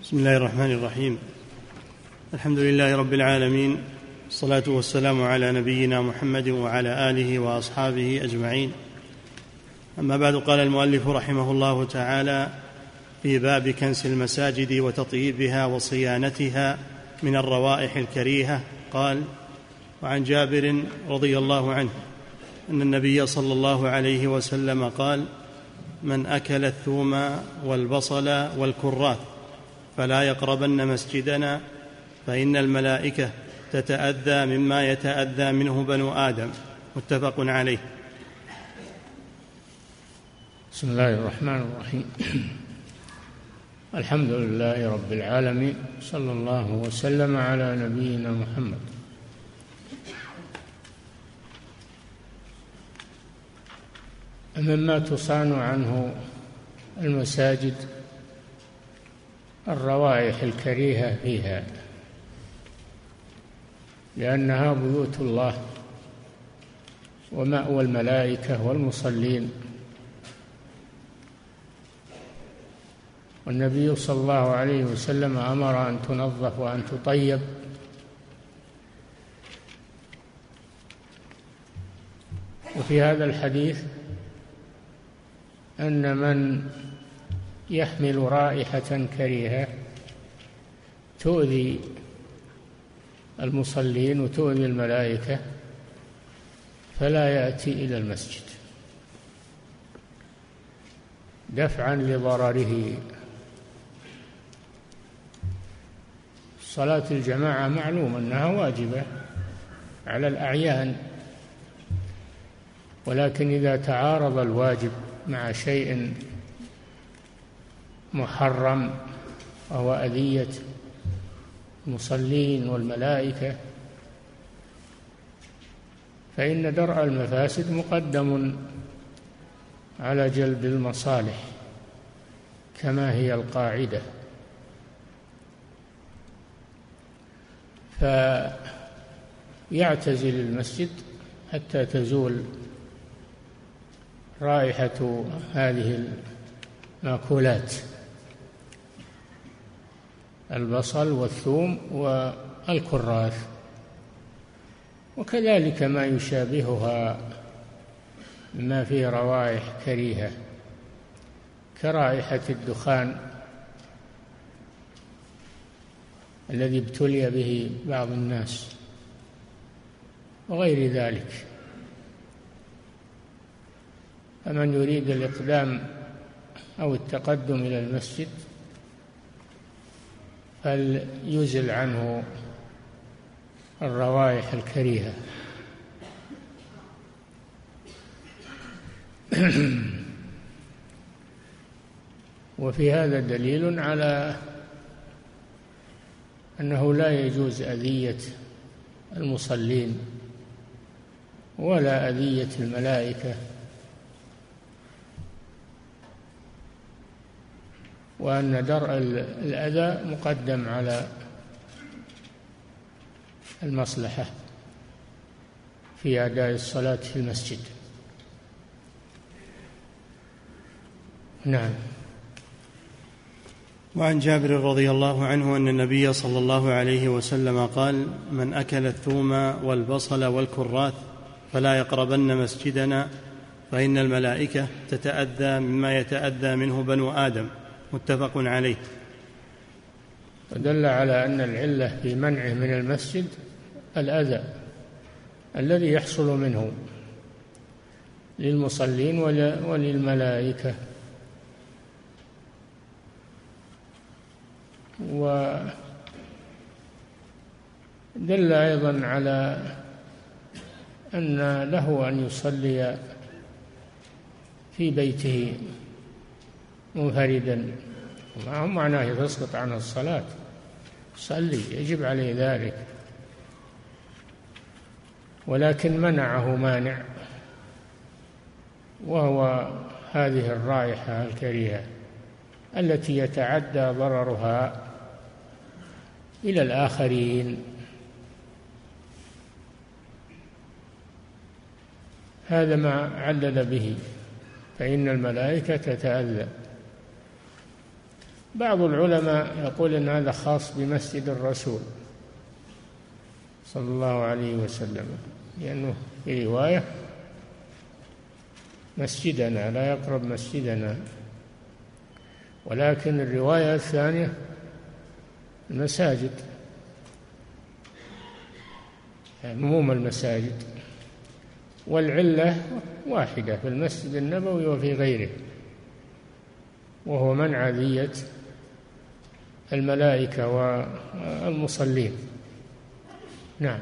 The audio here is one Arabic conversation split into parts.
بسم الله الرحمن الرحيم. الحمد لله رب العالمين، الصلاة والسلام على نبينا محمد وعلى آله وأصحابه أجمعين. أما بعد، قال المؤلف رحمه الله تعالى في باب كنس المساجد وتطييبها وصيانتها من الروائح الكريهة، قال: وعن جابر رضي الله عنه أن النبي صلى الله عليه وسلم قال: من أكل الثوم والبصل والكراث فلا يقربن مسجدنا فإن الملائكة تتأذى مما يتأذى منه بنو آدم. متفق عليه. بسم الله الرحمن الرحيم. الحمد لله رب العالمين، صلى الله وسلم على نبينا محمد. مما تصان عنه المساجد الروائح الكريهة فيها، لأنها بيوت الله ومأوى الملائكة والمصلين. والنبي صلى الله عليه وسلم أمر أن تنظف وأن تطيب، وفي هذا الحديث أن من يحمل رائحة كريهة تؤذي المصلين وتؤذي الملائكة فلا يأتي إلى المسجد دفعا لضرره. صلاة الجماعة معلوم أنها واجبة على الأعيان، ولكن إذا تعارض الواجب مع شيء محرم وهو أذية المصلين والملائكة فإن درء المفاسد مقدم على جلب المصالح كما هي القاعدة. فيعتزل المسجد حتى تزول رائحة هذه المأكولات، البصل والثوم والكراث، وكذلك ما يشابهها مما فيه روائح كريهة كرائحة الدخان الذي ابتلي به بعض الناس وغير ذلك. فمن يريد الإقدام أو التقدم إلى المسجد فليزل عنه الروائح الكريهة. وفي هذا دليل على أنه لا يجوز أذية المصلين ولا أذية الملائكة، وأن درء الأذى مقدم على المصلحة في أداء الصلاة في المسجد. نعم. وعن جابر رضي الله عنه أن النبي صلى الله عليه وسلم قال: من أكل الثوم والبصل والكراث فلا يقربن مسجدنا فإن الملائكة تتأذى مما يتأذى منه بنو آدم. متفق عليه. ودل على أن العلة في منعه من المسجد الأذى الذي يحصل منه للمصلين وللملائكة. ودل أيضا على أن له أن يصلي في بيته منفردا، ما هو معناه تسقط عن الصلاة، صلي يجب عليه ذلك، ولكن منعه مانع وهو هذه الرائحة الكريهة التي يتعدى ضررها إلى الآخرين. هذا ما علل به، فإن الملائكة تتأذى بعض العلماء يقول إن هذا خاص بمسجد الرسول صلى الله عليه وسلم، لأنه في رواية مسجدنا لا يقرب مسجدنا، ولكن الرواية الثانية المساجد، عموم المساجد، والعلة واحدة في المسجد النبوي وفي غيره، وهو منع أذية الملائكة والمصلين. نعم.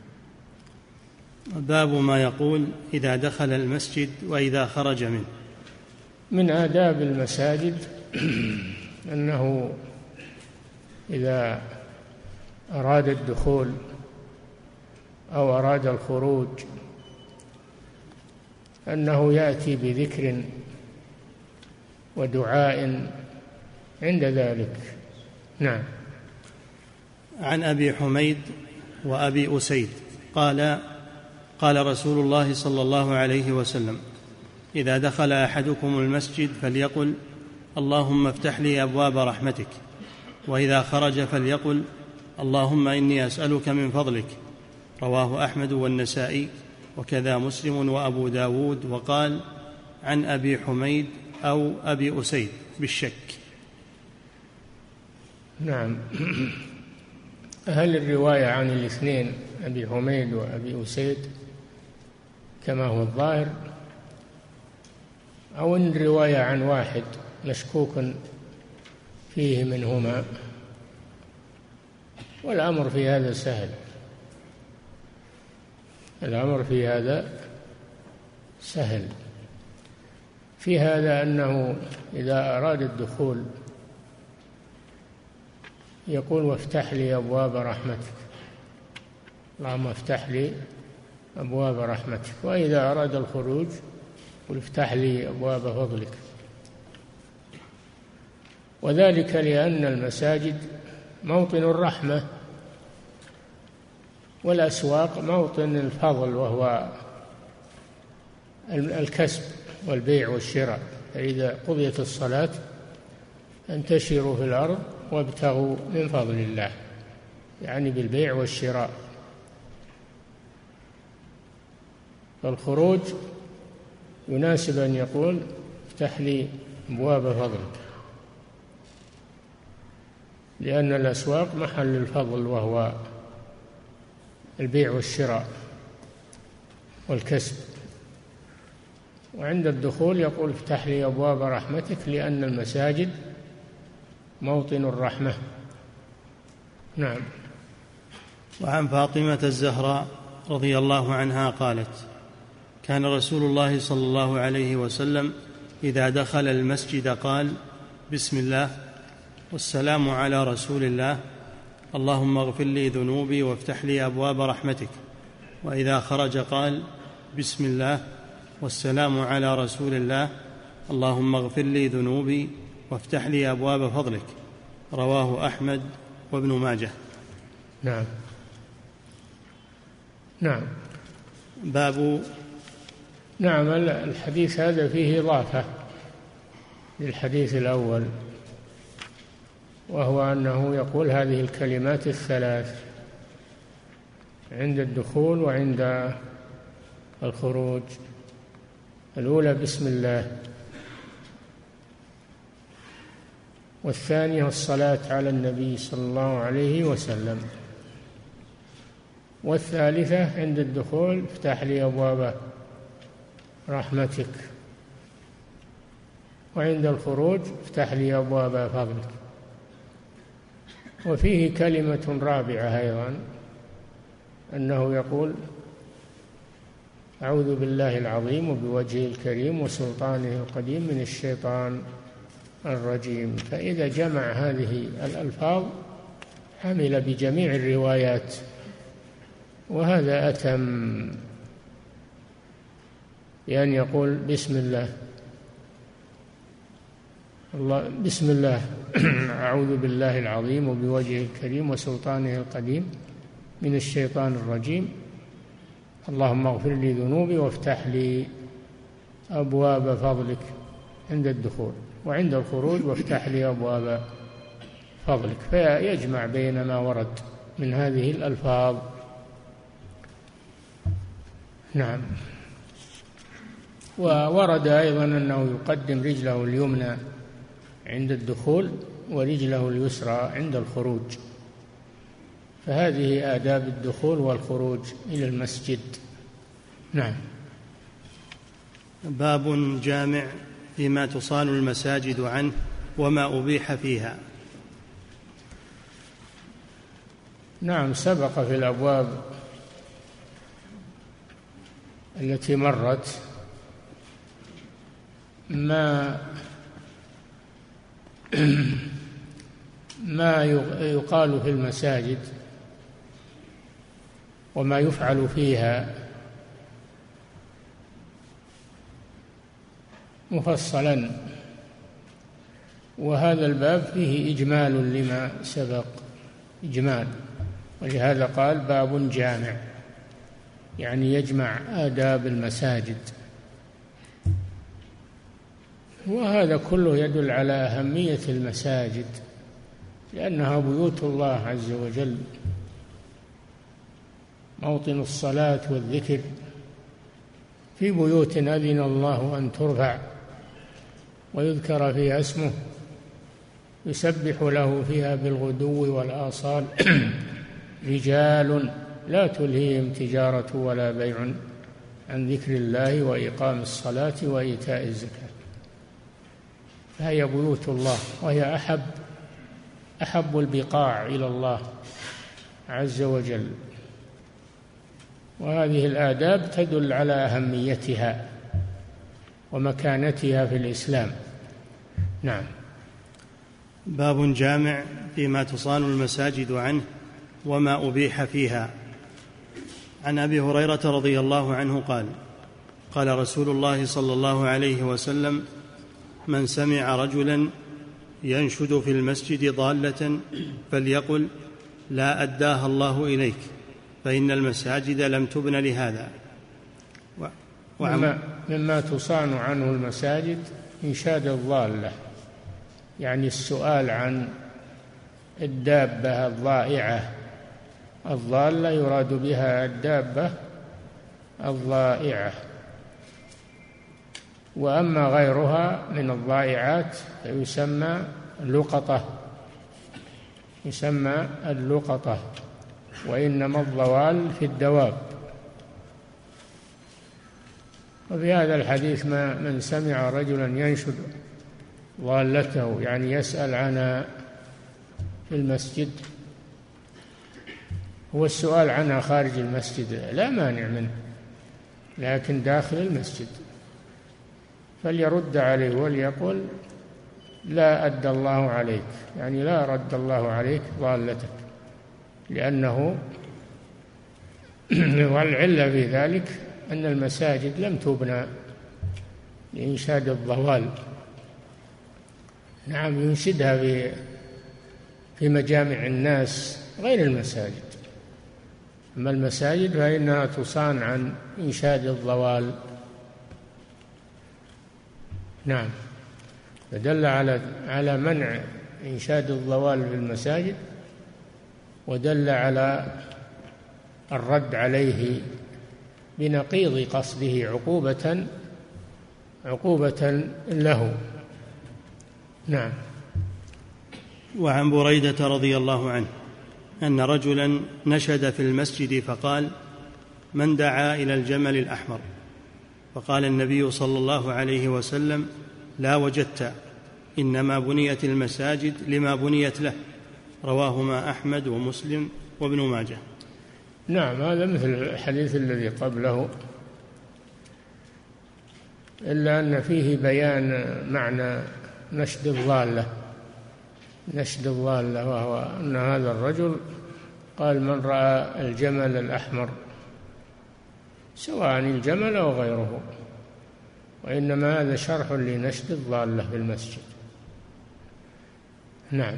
باب ما يقول إذا دخل المسجد وإذا خرج منه. من آداب المساجد أنه إذا أراد الدخول أو أراد الخروج أنه يأتي بذكر ودعاء عند ذلك. نعم. عن أبي حميد وأبي أسيد قال رسول الله صلى الله عليه وسلم: إذا دخل أحدكم المسجد فليقل: اللهم افتح لي أبواب رحمتك، وإذا خرج فليقل: اللهم إني أسألك من فضلك. رواه أحمد والنسائي، وكذا مسلم وأبو داود، وقال: عن أبي حميد أو أبي أسيد بالشك. نعم. هل الرواية عن الاثنين أبي حميد وأبي أسيد كما هو الظاهر، أو أن الرواية عن واحد مشكوك فيه منهما؟ والأمر في هذا سهل، الأمر في هذا سهل. في هذا أنه إذا أراد الدخول يقول: وافتح لي أبواب رحمتك، اللهم افتح لي أبواب رحمتك. وإذا أراد الخروج يقول: افتح لي أبواب فضلك. وذلك لأن المساجد موطن الرحمة، والأسواق موطن الفضل، وهو الكسب والبيع والشراء. فإذا قضيت الصلاة انتشروا في الأرض وابتغوا من فضل الله، يعني بالبيع والشراء. فالخروج يناسب أن يقول: افتح لي أبواب فضلك، لأن الأسواق محل الفضل، وهو البيع والشراء والكسب. وعند الدخول يقول: افتح لي أبواب رحمتك، لأن المساجد موطن الرحمة. نعم. وعن فاطمة الزهراء رضي الله عنها قالت: كان رسول الله صلى الله عليه وسلم إذا دخل المسجد قال: بسم الله والسلام على رسول الله، اللهم اغفر لي ذنوبي وافتح لي أبواب رحمتك. وإذا خرج قال: بسم الله والسلام على رسول الله، اللهم اغفر لي ذنوبي وافتح لي أبواب فضلك. رواه أحمد وابن ماجه. نعم. نعم. باب. نعم. الحديث هذا فيه إضافة للحديث الأول، وهو أنه يقول هذه الكلمات الثلاث عند الدخول وعند الخروج. الأولى بسم الله، والثانية الصلاة على النبي صلى الله عليه وسلم، والثالثة عند الدخول: افتح لي أبواب رحمتك، وعند الخروج: افتح لي أبواب فضلك. وفيه كلمة رابعة أيضا، أنه يقول: أعوذ بالله العظيم وبوجهه الكريم وسلطانه القديم من الشيطان الرجيم. فإذا جمع هذه الألفاظ حمل بجميع الروايات، وهذا أتم، بأن يقول: بسم الله بسم الله أعوذ بالله العظيم وبوجهه الكريم وسلطانه القديم من الشيطان الرجيم، اللهم اغفر لي ذنوبي وافتح لي أبواب فضلك عند الدخول، وعند الخروج: وافتح لي أبواب فضلك، فيجمع بين ما ورد من هذه الألفاظ. نعم. وورد أيضا أنه يقدم رجله اليمنى عند الدخول ورجله اليسرى عند الخروج، فهذه آداب الدخول والخروج إلى المسجد. نعم. باب جامع فيما تصان المساجد عنه وما أبيح فيها. نعم، سبق في الأبواب التي مرت ما يقال في المساجد وما يفعل فيها مفصلا، وهذا الباب فيه إجمال لما سبق، إجمال، ولهذا قال باب جامع، يعني يجمع آداب المساجد. وهذا كله يدل على أهمية المساجد، لأنها بيوت الله عز وجل، موطن الصلاة والذكر، في بيوت أذن الله أن ترفع ويذكر فيها اسمه يسبح له فيها بالغدو والآصال رجال لا تلهيهم تجارة ولا بيع عن ذكر الله وإقام الصلاة وإيتاء الزكاة، فهي بيوت الله، وهي أحب البقاع إلى الله عز وجل. وهذه الآداب تدل على أهميتها ومكانتها في الإسلام. نعم. باب جامع فيما تصان المساجد عنه وما أبيح فيها. عن أبي هريرة رضي الله عنه قال: قال رسول الله صلى الله عليه وسلم: من سمع رجلا ينشد في المسجد ضالة فليقل: لا أداها الله إليك، فإن المساجد لم تبن لهذا. مما تصان عنه المساجد إنشاد الضالة، يعني السؤال عن الدابة الضائعة، الضالة يراد بها الدابة الضائعة، وأما غيرها من الضائعات فيسمى اللقطة، يسمى اللقطة، وإنما الضوال في الدواب. وفي هذا الحديث من سمع رجلا ينشد ضالته، يعني يسأل عنها في المسجد، هو السؤال عنها خارج المسجد لا مانع منه، لكن داخل المسجد فليرد عليه وليقل: لا أدى الله عليك، يعني لا رد الله عليك ضالتك، لأنه والعلة في ذلك أن المساجد لم تبنى لإنشاد الضوال. نعم، ينشدها في مجامع الناس غير المساجد، أما المساجد فإنها تصان عن إنشاد الضوال. نعم، فدل على منع إنشاد الضوال في المساجد، ودل على الرد عليه بنقيض قصده عقوبة له. نعم. وعن بريدة رضي الله عنه أن رجلا نشد في المسجد فقال: من دعا إلى الجمل الأحمر؟ فقال النبي صلى الله عليه وسلم: لا وجدت، إنما بنيت المساجد لما بنيت له. رواهما أحمد ومسلم وابن ماجه. نعم، هذا مثل الحديث الذي قبله، إلا أن فيه بيان معنى نشد الضالة، وهو أن هذا الرجل قال: من رأى الجمل الأحمر، سواء الجمل أو غيره، وإنما هذا شرح لنشد الضالة في المسجد. نعم.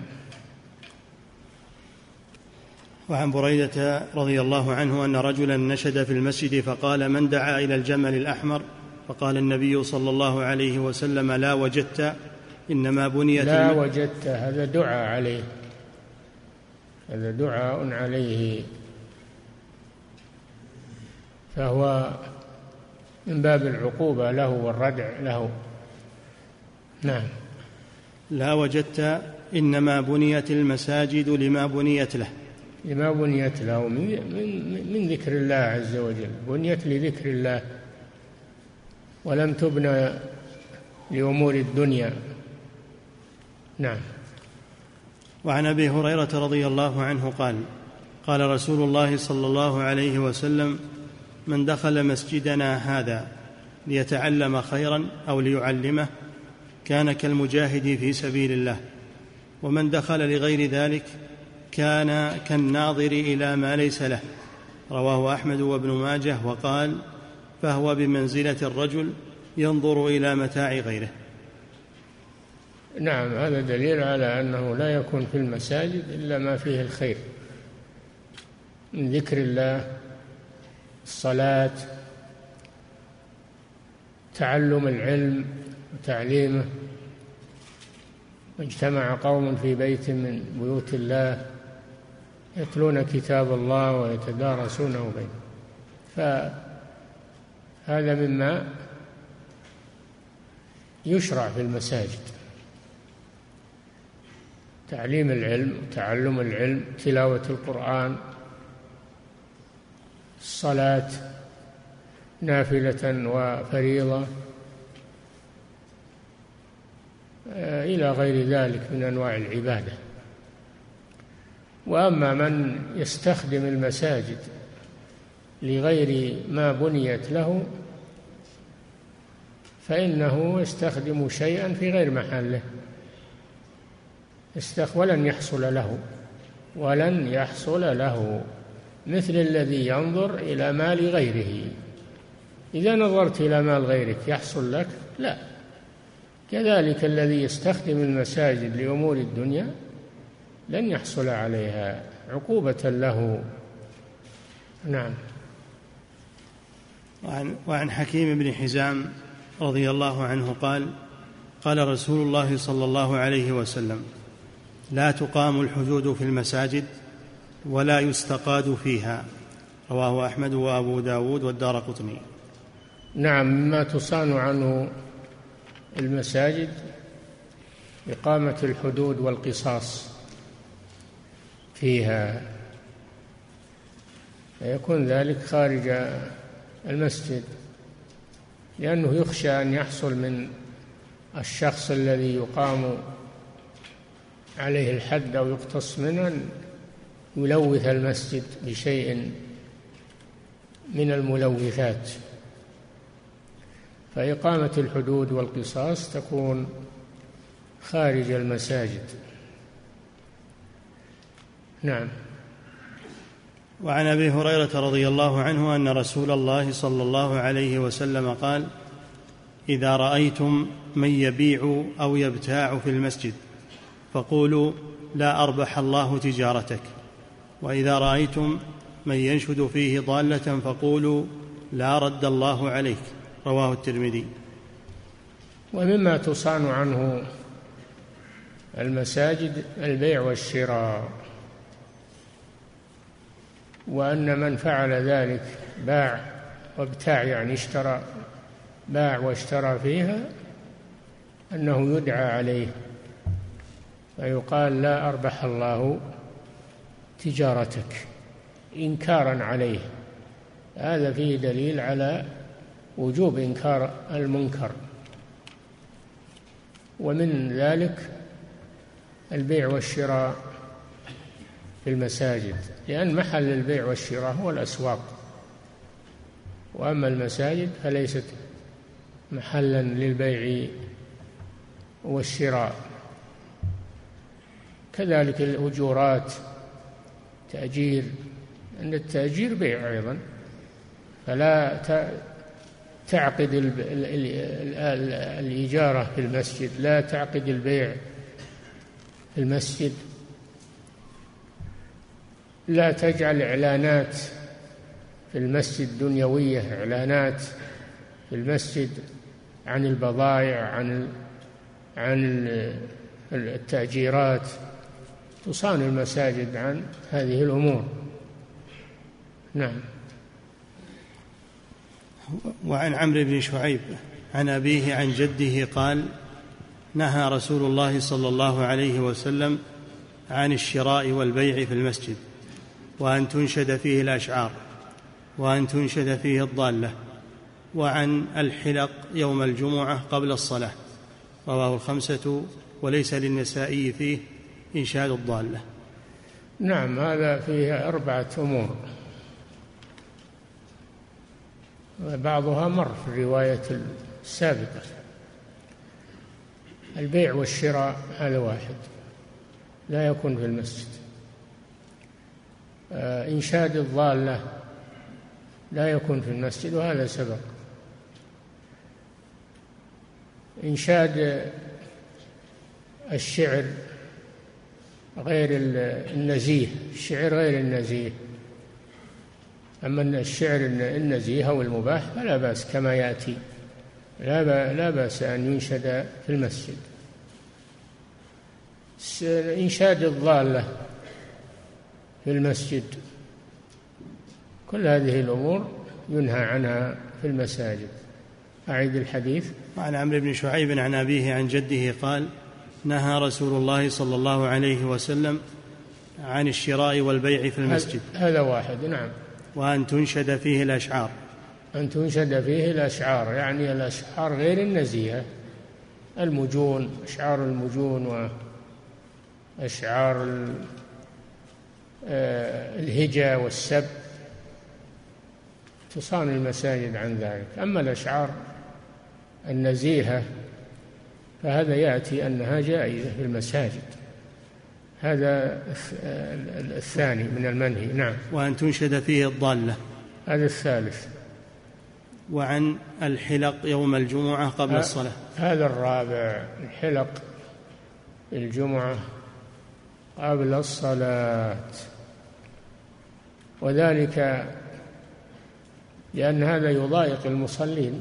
وعن بريدة رضي الله عنه أن رجلا نشد في المسجد فقال: من دعا إلى الجمل الأحمر؟ فقال النبي صلى الله عليه وسلم: لا وجدت، إنما بنيت لا وجدت، هذا دعاء عليه، هذا دعاء عليه، فهو من باب العقوبة له والردع له. نعم. لا وجدت إنما بنيت المساجد لما بنيت له، لما بنيت له من ذكر الله عز وجل، بنيت لذكر الله ولم تبنى لأمور الدنيا. نعم. وعن أبي هريرة رضي الله عنه قال: قال رسول الله صلى الله عليه وسلم: من دخل مسجدنا هذا ليتعلم خيرا أو ليعلمه كان كالمجاهد في سبيل الله، ومن دخل لغير ذلك كان كالناظر إلى ما ليس له. رواه أحمد وابن ماجه، وقال: فهو بمنزلة الرجل ينظر إلى متاع غيره. نعم، هذا دليل على أنه لا يكون في المساجد إلا ما فيه الخير من ذكر الله، الصلاة، تعلم العلم وتعليمه. اجتمع قوم في بيت من بيوت الله يتلون كتاب الله ويتدارسونه بينهم، فهذا مما يشرع في المساجد، تعليم العلم وتعلم العلم، تلاوة القرآن، الصلاة نافلة وفريضة، إلى غير ذلك من أنواع العبادة. وأما من يستخدم المساجد لغير ما بنيت له فإنه يستخدم شيئا في غير محله، ولن يحصل له مثل الذي ينظر إلى مال غيره. إذا نظرت إلى مال غيرك يحصل لك؟ لا. كذلك الذي يستخدم المساجد لأمور الدنيا لن يحصل عليها، عقوبة له. نعم. وعن حكيم بن حزام رضي الله عنه قال: قال رسول الله صلى الله عليه وسلم: لا تقام الحدود في المساجد ولا يستقاد فيها. رواه أحمد وأبو داود والدارقطني. نعم، مما تصان عنه المساجد إقامة الحدود والقصاص فيها، فيكون ذلك خارج المسجد، لأنه يخشى أن يحصل من الشخص الذي يقام عليه الحد أو يقتص منه أن يلوث المسجد بشيء من الملوثات. فإقامة الحدود والقصاص تكون خارج المساجد. نعم. وعن أبي هريرة رضي الله عنه أن رسول الله صلى الله عليه وسلم قال: إذا رأيتم من يبيع أو يبتاع في المسجد فقولوا لا أربح الله تجارتك، وإذا رأيتم من ينشد فيه ضالة فقولوا لا رد الله عليك. رواه الترمذي. ومما تصان عنه المساجد البيع والشراء، وأن من فعل ذلك باع وابتاع، يعني باع واشترى فيها، أنه يدعى عليه فيقال لا أربح الله تجارتك، إنكارا عليه. هذا فيه دليل على وجوب إنكار المنكر. ومن ذلك البيع والشراء في المساجد، لأن محل البيع والشراء هو الأسواق، وأما المساجد فليست محلا للبيع والشراء. كذلك الأجورات، تأجير، أن التأجير بيع أيضا، فلا تعقد الإجارة في المسجد، لا تعقد البيع في المسجد، لا تجعل إعلانات في المسجد دنيوية، إعلانات في المسجد عن البضائع، عن التأجيرات، تصان المساجد عن هذه الأمور. نعم. وعن عمرو بن شعيب عن أبيه عن جده قال: نهى رسول الله صلى الله عليه وسلم عن الشراء والبيع في المسجد، وأن تنشد فيه الأشعار، وأن تنشد فيه الضالة، وعن الحلق يوم الجمعة قبل الصلاة. رواه الخمسة، وليس للنسائي فيه إنشاد الضالة. نعم، هذا فيه 4 أمور، بعضها مر في الرواية السابقة. البيع والشراء هذا واحد، لا يكون في المسجد. إنشاد الضالة لا يكون في المسجد، وهذا سبق. إنشاد الشعر غير النزيه، الشعر غير النزيه. أما الشعر النزيه أو المباح فلا بأس كما يأتي، لا بأس أن ينشد في المسجد. إنشاد الضالة في المسجد، كل هذه الأمور ينهى عنها في المساجد. أعيد الحديث. وعن عمرو بن شعيب عن أبيه عن جده قال: نهى رسول الله صلى الله عليه وسلم عن الشراء والبيع في المسجد. هذا واحد. نعم. وأن تنشد فيه الأشعار. أن تنشد فيه الأشعار يعني الأشعار غير النزيهة، المجون، أشعار المجون وأشعار الهجا والسب، تصان المساجد عن ذلك. أما الأشعار النزيهة فهذا يأتي أنها جائزة في المساجد، هذا الثاني من المنهي. نعم. وأن تنشد فيه الضالة، هذا الثالث. وعن الحلق يوم الجمعة قبل الصلاة، هذا الرابع. الحلق الجمعة قبل الصلاة، وذلك لأن هذا يضايق المصلين.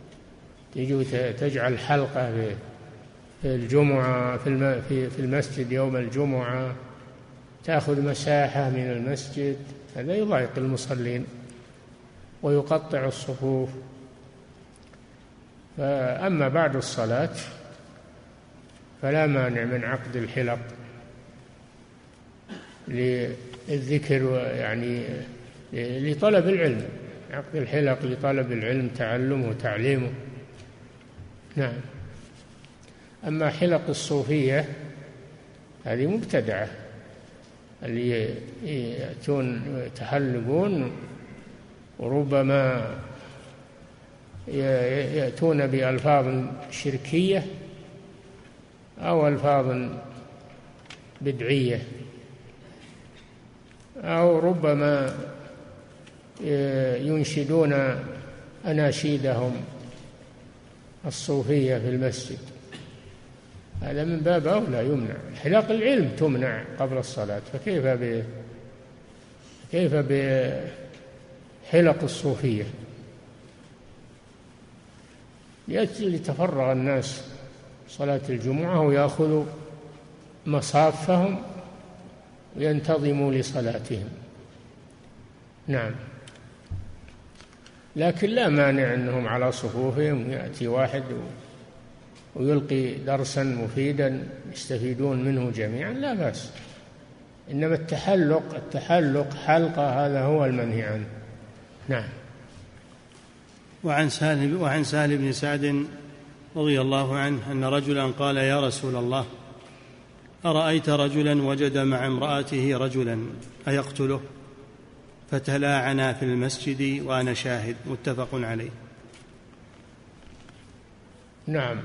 تجعل حلقة في الجمعة في المسجد يوم الجمعة، تأخذ مساحة من المسجد، هذا يضايق المصلين ويقطع الصفوف. فأما بعد الصلاة فلا مانع من عقد الحلق للذكر، يعني لطلب العلم، عقد الحلق لطلب العلم، تعلمه وتعليمه. نعم. أما حلق الصوفية هذه مبتدعة، اللي يأتون يتحلقون وربما يأتون بألفاظ شركية أو ألفاظ بدعية، أو ربما ينشدون أناشيدهم الصوفية في المسجد، هذا من باب أولى يمنع. حلاق العلم تمنع قبل الصلاة، كيف بحلق الصوفية؟ لتفرغ الناس صلاة الجمعة ويأخذوا مصافهم وينتظموا لصلاتهم. نعم. لكن لا مانع أنهم على صفوفهم يأتي واحد ويلقي درسا مفيدا يستفيدون منه جميعا، لا بأس. إنما التحلق حلقة هذا هو المنهي عنه. نعم. وعن سهل بن سعد رضي الله عنه أن رجلا قال: يا رسول الله، أرأيت رجلا وجد مع امرأته رجلا أيقتله؟ فتلاعنا في المسجد وأنا شاهد. متفق عليه. نعم.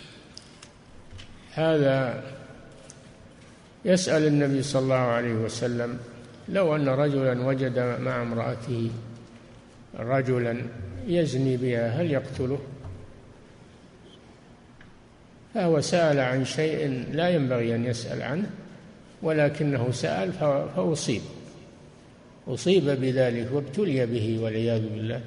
هذا يسأل النبي صلى الله عليه وسلم: لو أن رجلا وجد مع امرأته رجلا يزني بها هل يقتله؟ فهو سأل عن شيء لا ينبغي أن يسأل عنه، ولكنه سأل أصيب بذلك وابتلي به والعياذ بالله.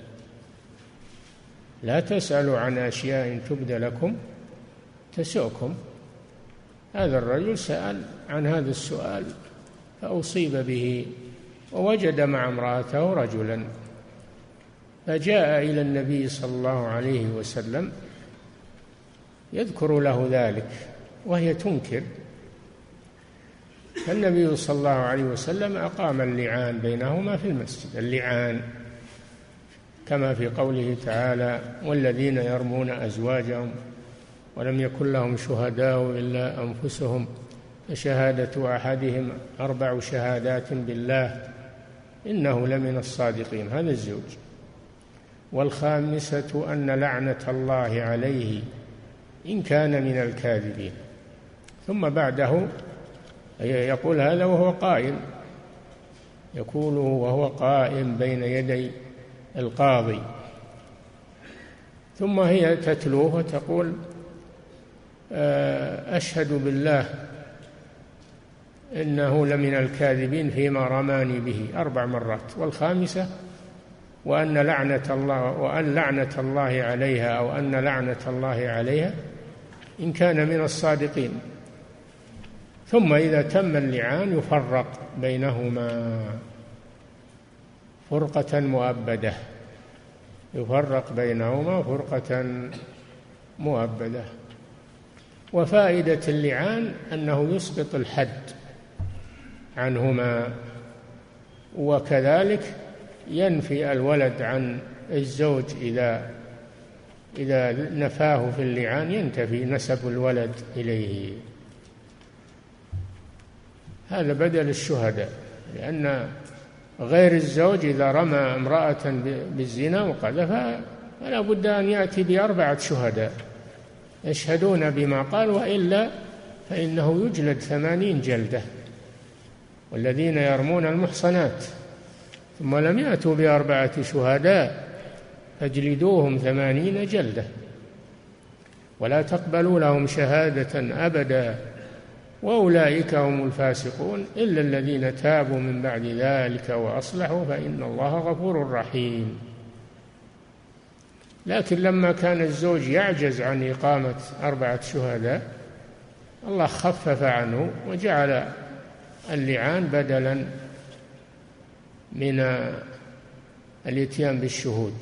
لا تسألوا عن أشياء تبد لكم تسؤكم. هذا الرجل سأل عن هذا السؤال فأصيب به، ووجد مع امرأته رجلا، فجاء إلى النبي صلى الله عليه وسلم يذكر له ذلك وهي تنكر، فالنبي صلى الله عليه وسلم أقام اللعان بينهما في المسجد، اللعان كما في قوله تعالى: والذين يرمون أزواجهم ولم يكن لهم شهداء إلا أنفسهم فشهادة أحدهم 4 شهادات بالله إنه لمن الصادقين، هذا الزوج. والخامسة أن لعنة الله عليه إن كان من الكاذبين. ثم بعده يقول هذا وهو قائم، يقول وهو قائم بين يدي القاضي، ثم هي تتلوه وتقول: أشهد بالله إنه لمن الكاذبين فيما رماني به 4 مرات، والخامسة وأن لعنة الله عليها أو أن لعنة الله عليها إن كان من الصادقين. ثم إذا تم اللعان يفرق بينهما فرقة مؤبدة، يفرق بينهما فرقة مؤبدة. وفائدة اللعان أنه يسقط الحد عنهما، وكذلك ينفي الولد عن الزوج إذا نفاه في اللعان، ينتفي نسب الولد إليه. هذا بدل الشهداء، لأن غير الزوج إذا رمى امرأة بالزنا وقذفها فلا بد أن يأتي ب4 شهداء يشهدون بما قال، وإلا فإنه يجلد 80 جلدة. والذين يرمون المحصنات ثم لم يأتوا ب4 شهداء فاجلدوهم 80 جلدة ولا تقبلوا لهم شهادة أبدا وأولئك هم الفاسقون إلا الذين تابوا من بعد ذلك وأصلحوا فإن الله غفور رحيم. لكن لما كان الزوج يعجز عن إقامة 4 شهداء الله خفف عنه وجعل اللعان بدلا من الاتيان بالشهود.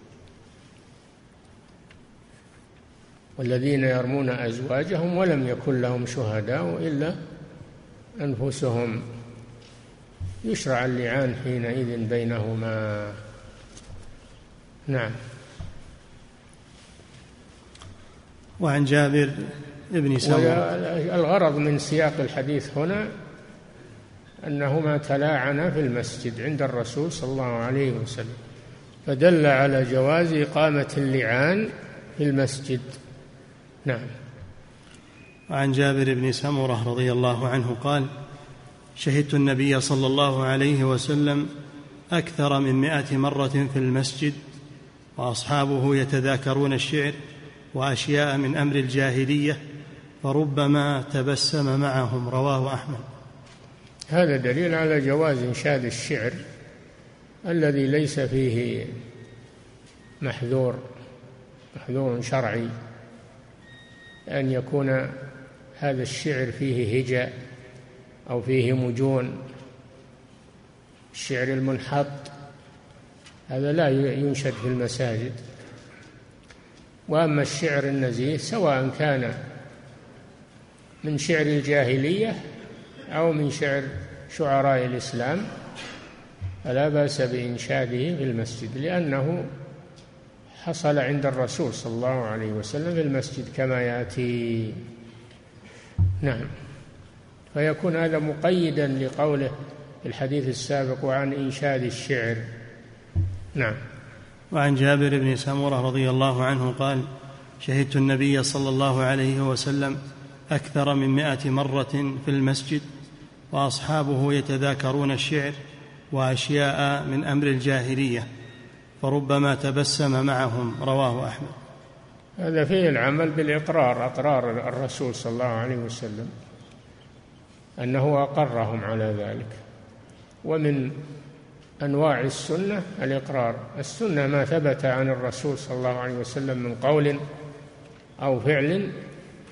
والذين يرمون أزواجهم ولم يكن لهم شهداء إلا أنفسهم، يشرع اللعان حينئذ بينهما. نعم. وعن جابر بن سمرة. الغرض من سياق الحديث هنا أنهما تلاعنا في المسجد عند الرسول صلى الله عليه وسلم، فدل على جواز إقامة اللعان في المسجد. نعم. وعن جابر بن سمرة رضي الله عنه قال: شهدت النبي صلى الله عليه وسلم أكثر من 100 مرة في المسجد وأصحابه يتذاكرون الشعر وأشياء من أمر الجاهلية فربما تبسم معهم. رواه أحمد. هذا دليل على جواز إنشاد الشعر الذي ليس فيه محذور شرعي، أن يكون هذا الشعر فيه هجاء أو فيه مجون. الشعر المنحط هذا لا ينشد في المساجد. وأما الشعر النزيه سواء كان من شعر الجاهلية أو من شعراء الإسلام فلا بأس بإنشاده في المسجد، لأنه حصل عند الرسول صلى الله عليه وسلم في المسجد كما يأتي. نعم. فيكون هذا مقيدا لقوله في الحديث السابق: وعن إنشاد الشعر. نعم. وعن جابر بن سمرة رضي الله عنه قال: شهدت النبي صلى الله عليه وسلم أكثر من 100 مرة في المسجد وأصحابه يتذاكرون الشعر وأشياء من أمر الجاهلية فربما تبسم معهم. رواه أحمد. هذا فيه العمل بالإقرار، أقرار الرسول صلى الله عليه وسلم أنه أقرهم على ذلك. ومن أنواع السنة الإقرار. السنة ما ثبت عن الرسول صلى الله عليه وسلم من قول أو فعل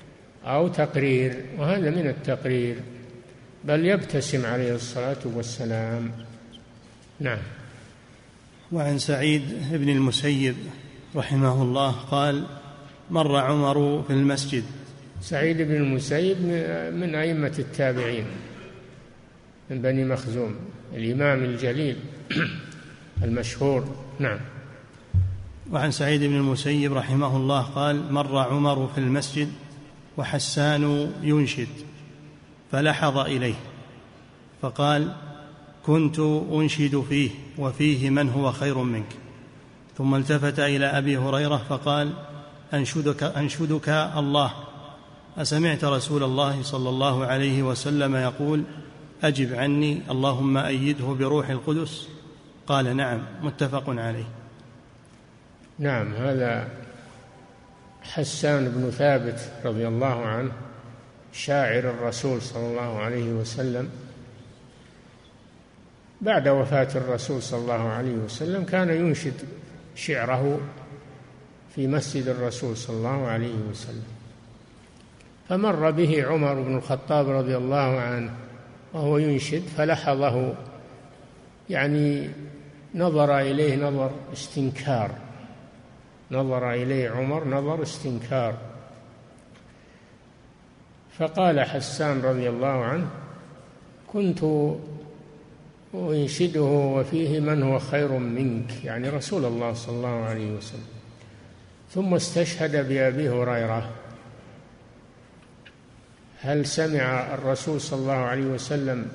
أو تقرير، وهذا من التقرير، بل يبتسم عليه الصلاة والسلام. نعم. وعن سعيد بن المسيب رحمه الله قال: مر عمر في المسجد. سعيد بن المسيب من أئمة التابعين، من بني مخزوم، الإمام الجليل المشهور. نعم. وعن سعيد بن المسيب رحمه الله قال: مر عمر في المسجد وحسان ينشد فلحظ إليه فقال: كنت أنشد فيه وفيه من هو خير منك. ثم التفت إلى أبي هريرة فقال: أنشدك الله، أسمعت رسول الله صلى الله عليه وسلم يقول: أجب عني اللهم أيده بروح القدس؟ قال: نعم. متفق عليه. نعم. هذا حسان بن ثابت رضي الله عنه شاعر الرسول صلى الله عليه وسلم، بعد وفاة الرسول صلى الله عليه وسلم كان ينشد شعره في مسجد الرسول صلى الله عليه وسلم، فمر به عمر بن الخطاب رضي الله عنه وهو ينشد فلحظه، يعني نظر إليه نظر استنكار، نظر إليه عمر نظر استنكار، فقال حسان رضي الله عنه: كنت أنشده وفيه من هو خير منك، يعني رسول الله صلى الله عليه وسلم. ثم استشهد بأبي هريرة: هل سمع الرسول صلى الله عليه وسلم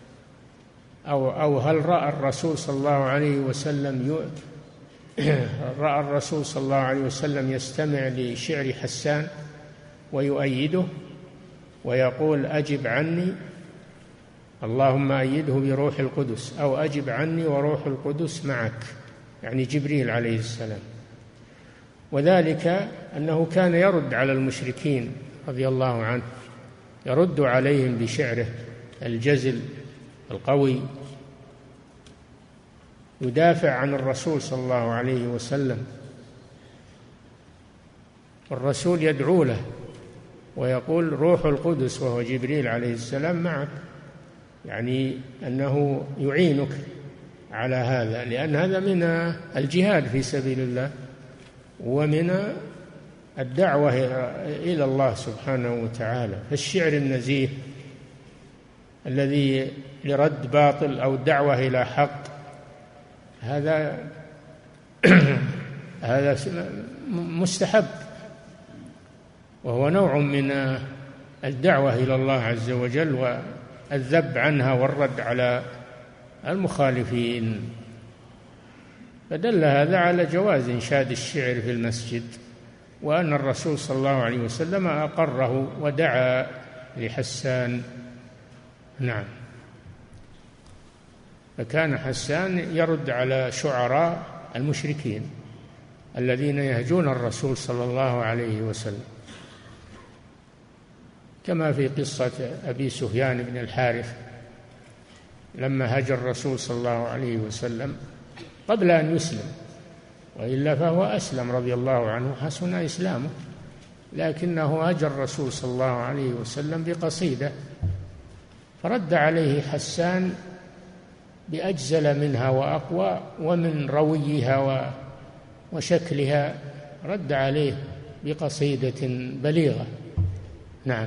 أو هل رأى الرسول صلى الله عليه وسلم رأى الرسول صلى الله عليه وسلم يستمع لشعر حسان ويؤيده ويقول: أجب عني اللهم أيده بروح القدس، أو أجب عني وروح القدس معك، يعني جبريل عليه السلام. وذلك أنه كان يرد على المشركين رضي الله عنه، يرد عليهم بشعره الجزل القوي، يدافع عن الرسول صلى الله عليه وسلم، والرسول يدعو له ويقول: روح القدس وهو جبريل عليه السلام معك، يعني أنه يعينك على هذا، لأن هذا من الجهاد في سبيل الله ومن الدعوة إلى الله سبحانه وتعالى. فالشعر النزيه الذي لرد باطل أو الدعوة إلى حق هذا هذا مستحب، وهو نوع من الدعوة إلى الله عز وجل والذب عنها والرد على المخالفين. فدل هذا على جواز إنشاد الشعر في المسجد، وأن الرسول صلى الله عليه وسلم أقره ودعا لحسان. نعم. فكان حسان يرد على شعراء المشركين الذين يهجون الرسول صلى الله عليه وسلم، كما في قصة أبي سفيان بن الحارث لما هجر الرسول صلى الله عليه وسلم قبل أن يسلم، وإلا فهو أسلم رضي الله عنه، حسن إسلامه، لكنه هجر الرسول صلى الله عليه وسلم بقصيدة، فرد عليه حسان بأجزل منها وأقوى، ومن رويها وشكلها رد عليه بقصيدة بليغة. نعم.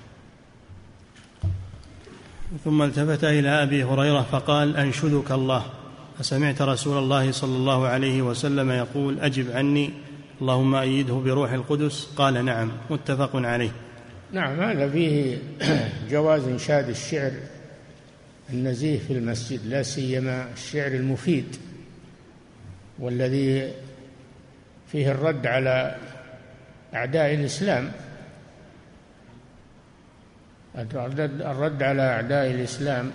ثم التفت إلى أبي هريرة فقال: أنشدك الله، أسمعت رسول الله صلى الله عليه وسلم يقول: أجب عني اللهم أيده بروح القدس؟ قال: نعم. متفق عليه. نعم. هذا فيه جواز إنشاد الشعر النزيه في المسجد، لا سيما الشعر المفيد والذي فيه الرد على أعداء الإسلام، الرد على أعداء الإسلام،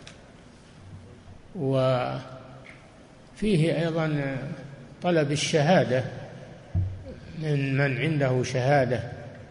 وفيه أيضا طلب الشهادة من عنده شهادة،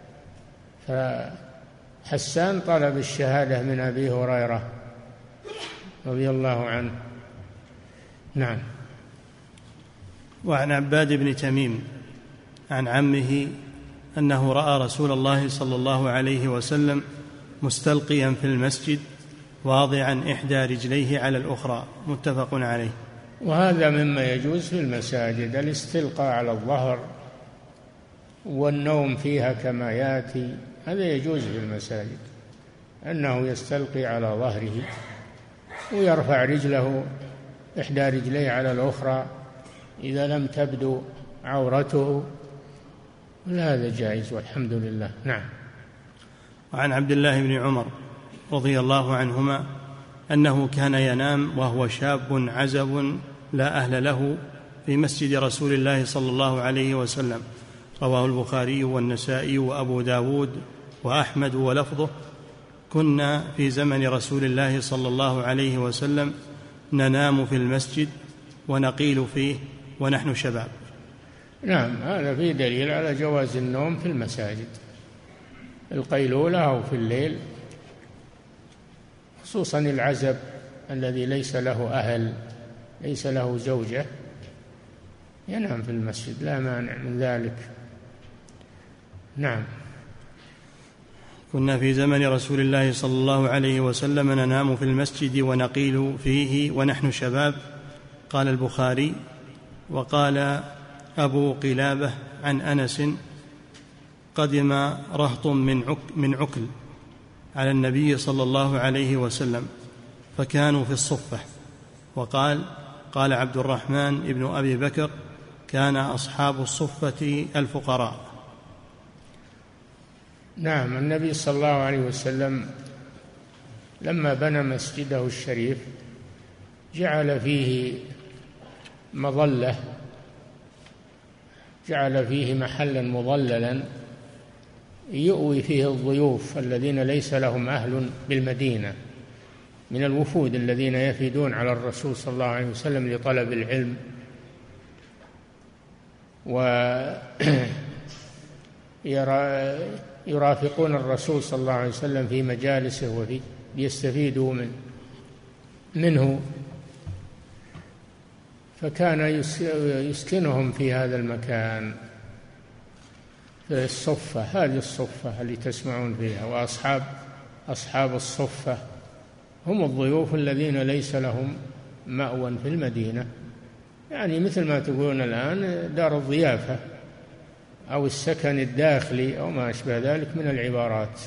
فحسان طلب الشهادة من أبي هريرة رضي الله عنه. نعم. وعن عباد بن تميم عن عمه أنه رأى رسول الله صلى الله عليه وسلم مستلقيا في المسجد واضعا إحدى رجليه على الأخرى، متفق عليه. وهذا مما يجوز في المساجد، الاستلقاء على الظهر والنوم فيها كما يأتي، هذا يجوز في المساجد، أنه يستلقي على ظهره ويرفع رجله إحدى رجليه على الأخرى إذا لم تبدو عورته، هذا جائز والحمد لله. نعم. وعن عبد الله بن عمر رضي الله عنهما أنه كان ينام وهو شاب عزب لا أهل له في مسجد رسول الله صلى الله عليه وسلم، رواه البخاري والنسائي وأبو داود وأحمد ولفظه: كنا في زمن رسول الله صلى الله عليه وسلم ننام في المسجد ونقيل فيه ونحن شباب. نعم، هذا فيه دليل على جواز النوم في المساجد، القيلولة أو في الليل، خصوصا العزب الذي ليس له أهل، ليس له زوجة، ينام في المسجد لا مانع من ذلك. نعم. كنا في زمن رسول الله صلى الله عليه وسلم ننام في المسجد ونقيل فيه ونحن شباب. قال البخاري: وقال أبو قلابة عن أنس: قدم رهط من عكل على النبي صلى الله عليه وسلم فكانوا في الصفة. وقال عبد الرحمن ابن أبي بكر: كان أصحاب الصفة الفقراء. نعم، النبي صلى الله عليه وسلم لما بنى مسجده الشريف جعل فيه مظلة، جعل فيه محلا مظللا يؤوي فيه الضيوف الذين ليس لهم أهل بالمدينة من الوفود الذين يفدون على الرسول صلى الله عليه وسلم لطلب العلم، ويرافقون الرسول صلى الله عليه وسلم في مجالسه ويستفيدوا منه، فكان يسكنهم في هذا المكان في الصفة، هذه الصفة اللي تسمعون فيها. وأصحاب الصفة هم الضيوف الذين ليس لهم مأوى في المدينة، يعني مثل ما تقولون الآن دار الضيافة أو السكن الداخلي أو ما أشبه ذلك من العبارات.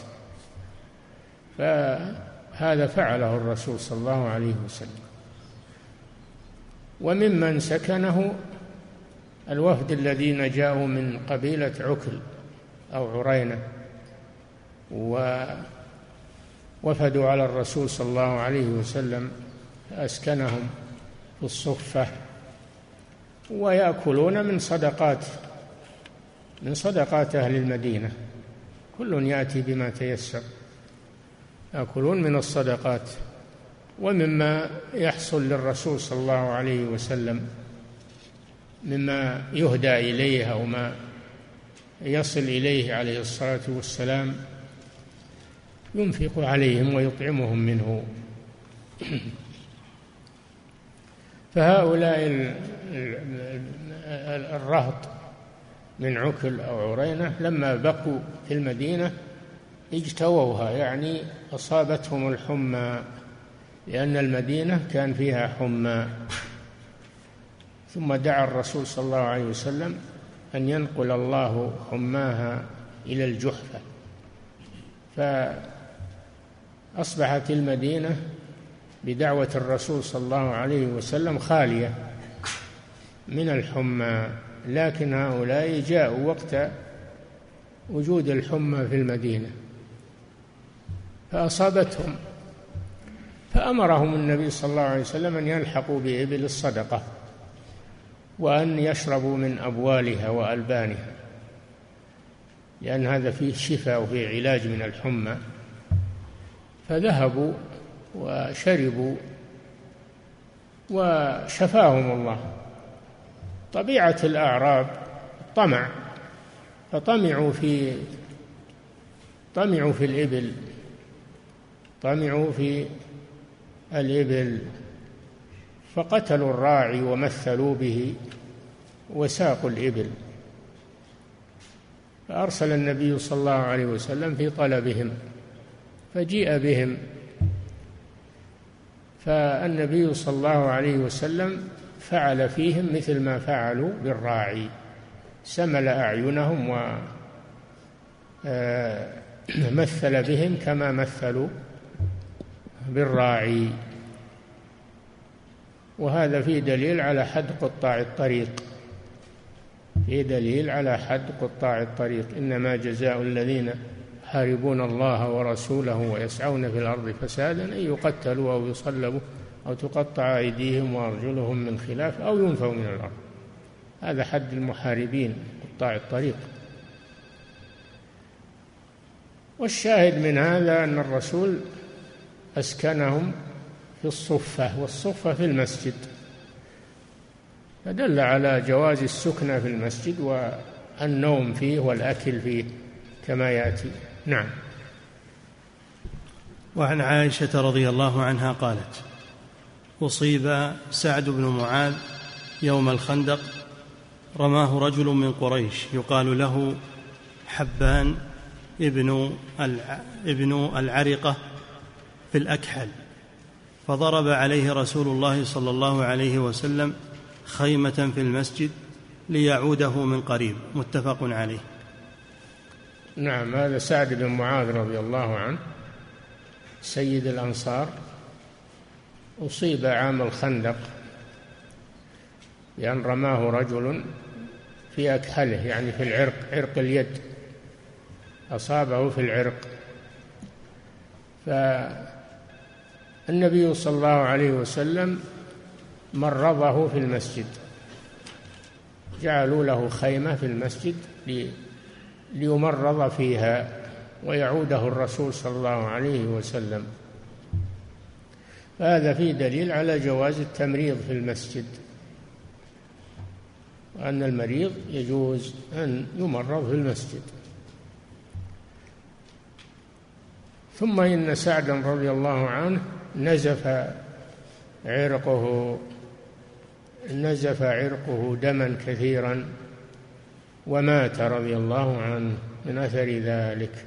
فهذا فعله الرسول صلى الله عليه وسلم. وممن سكنه الوفد الذين جاءوا من قبيلة عكل أو عرينة ووفدوا على الرسول صلى الله عليه وسلم، أسكنهم في الصفة ويأكلون من صدقات أهل المدينة، كل يأتي بما تيسر، يأكلون من الصدقات ومما يحصل للرسول صلى الله عليه وسلم مما يهدى إليه أو ما يصل إليه عليه الصلاة والسلام، ينفق عليهم ويطعمهم منه. فهؤلاء الرهط من عكل أو عرينة لما بقوا في المدينة اجتووها، يعني أصابتهم الحمى، لأن المدينة كان فيها حمى. ثم دعا الرسول صلى الله عليه وسلم أن ينقل الله حماها إلى الجحفة، فأصبحت المدينة بدعوة الرسول صلى الله عليه وسلم خالية من الحمى، لكن هؤلاء جاءوا وقت وجود الحمى في المدينة فأصابتهم، فأمرهم النبي صلى الله عليه وسلم أن يلحقوا بإبل الصدقة وأن يشربوا من أبوالها وألبانها، لأن هذا فيه شفاء وفيه علاج من الحمى. فذهبوا وشربوا وشفاهم الله. طبيعة الأعراب طمع، فطمعوا في الإبل، طمعوا في الإبل فقتلوا الراعي ومثلوا به وساقوا الإبل، فأرسل النبي صلى الله عليه وسلم في طلبهم، فجيء بهم، فالنبي صلى الله عليه وسلم فعل فيهم مثل ما فعلوا بالراعي، سمل أعينهم ومثل بهم كما مثلوا بالراعي. وهذا فيه دليل على حد قطاع الطريق، فيه دليل على حد قطاع الطريق. إنما جزاء الذين يحاربون الله ورسوله ويسعون في الأرض فسادا أن يقتلوا أو يصلبوا أو تقطع أيديهم وأرجلهم من خلاف أو ينفوا من الأرض. هذا حد المحاربين قطاع الطريق. والشاهد من هذا أن الرسول أسكنهم في الصفة، والصفة في المسجد، فدل على جواز السكنة في المسجد والنوم فيه والأكل فيه كما يأتي. نعم. وعن عائشة رضي الله عنها قالت: أصيب سعد بن معاذ يوم الخندق، رماه رجل من قريش يقال له حبان ابن العرقة في الأكحل، فضرب عليه رسول الله صلى الله عليه وسلم خيمة في المسجد ليعوده من قريب. متفق عليه. نعم. هذا سعد بن معاذ رضي الله عنه سيد الأنصار، أصيب عام الخندق بأن رماه رجل في أكحله، يعني في العرق، عرق اليد، أصابه في العرق. فالنبي صلى الله عليه وسلم مرضه في المسجد، جعلوا له خيمة في المسجد ليمرض فيها ويعوده الرسول صلى الله عليه وسلم. فهذا فيه دليل على جواز التمريض في المسجد، وأن المريض يجوز أن يمرض في المسجد. ثم إن سعدا رضي الله عنه نزف عرقه دما كثيرا ومات رضي الله عنه من أثر ذلك.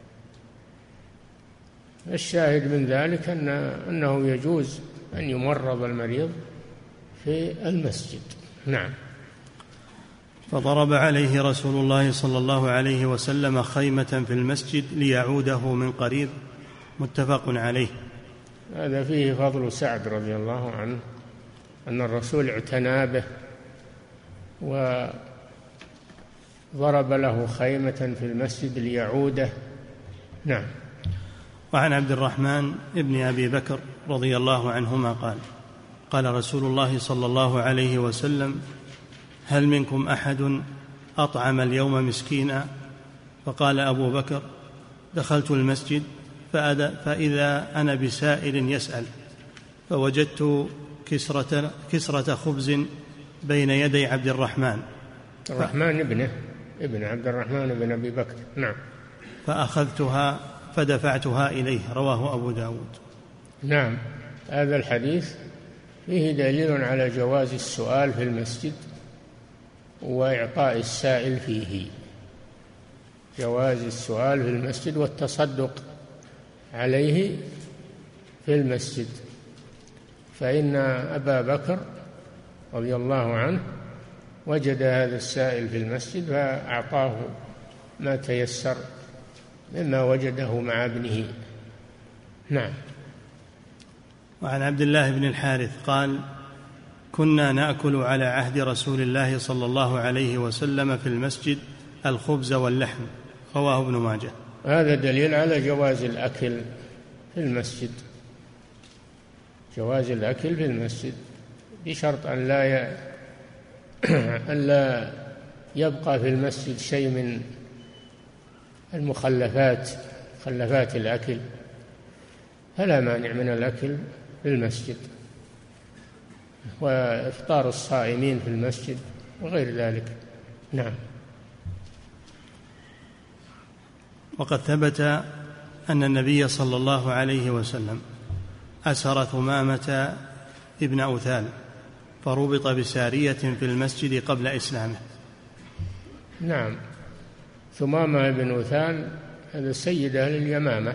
الشاهد من ذلك أنه يجوز أن يمرض المريض في المسجد. نعم. فضرب عليه رسول الله صلى الله عليه وسلم خيمة في المسجد ليعوده من قريب. متفق عليه. هذا فيه فضل سعد رضي الله عنه، أن الرسول اعتنى به وضرب له خيمة في المسجد ليعوده. نعم. وعن عبد الرحمن ابن أبي بكر رضي الله عنهما قال: قال رسول الله صلى الله عليه وسلم: هل منكم أحد أطعم اليوم مسكينا؟ فقال أبو بكر: دخلت المسجد فإذا أنا بسائل يسأل، فوجدت كسرة خبز بين يدي عبد الرحمن ابن عبد الرحمن بن أبي بكر. نعم. فأخذتها فدفعتها إليه. رواه أبو داود. نعم. هذا الحديث فيه دليل على جواز السؤال في المسجد وإعطاء السائل فيه، جواز السؤال في المسجد والتصدق عليه في المسجد. فإن أبا بكر رضي الله عنه وجد هذا السائل في المسجد فأعطاه ما تيسر مما وجده مع ابنه. نعم. وعن عبد الله بن الحارث قال: كنا نأكل على عهد رسول الله صلى الله عليه وسلم في المسجد الخبز واللحم. رواه ابن ماجه. هذا دليل على جواز الأكل في المسجد، جواز الأكل في المسجد بشرط أن لا يبقى في المسجد شيء من مخلفات الأكل، فلا مانع من الأكل في المسجد، وإفطار الصائمين في المسجد وغير ذلك. نعم. وقد ثبت أن النبي صلى الله عليه وسلم أسر ثمامة ابن أوثال فربط بسارية في المسجد قبل إسلامه. نعم. ثمامة بن أثال هذا سيد أهل اليمامة،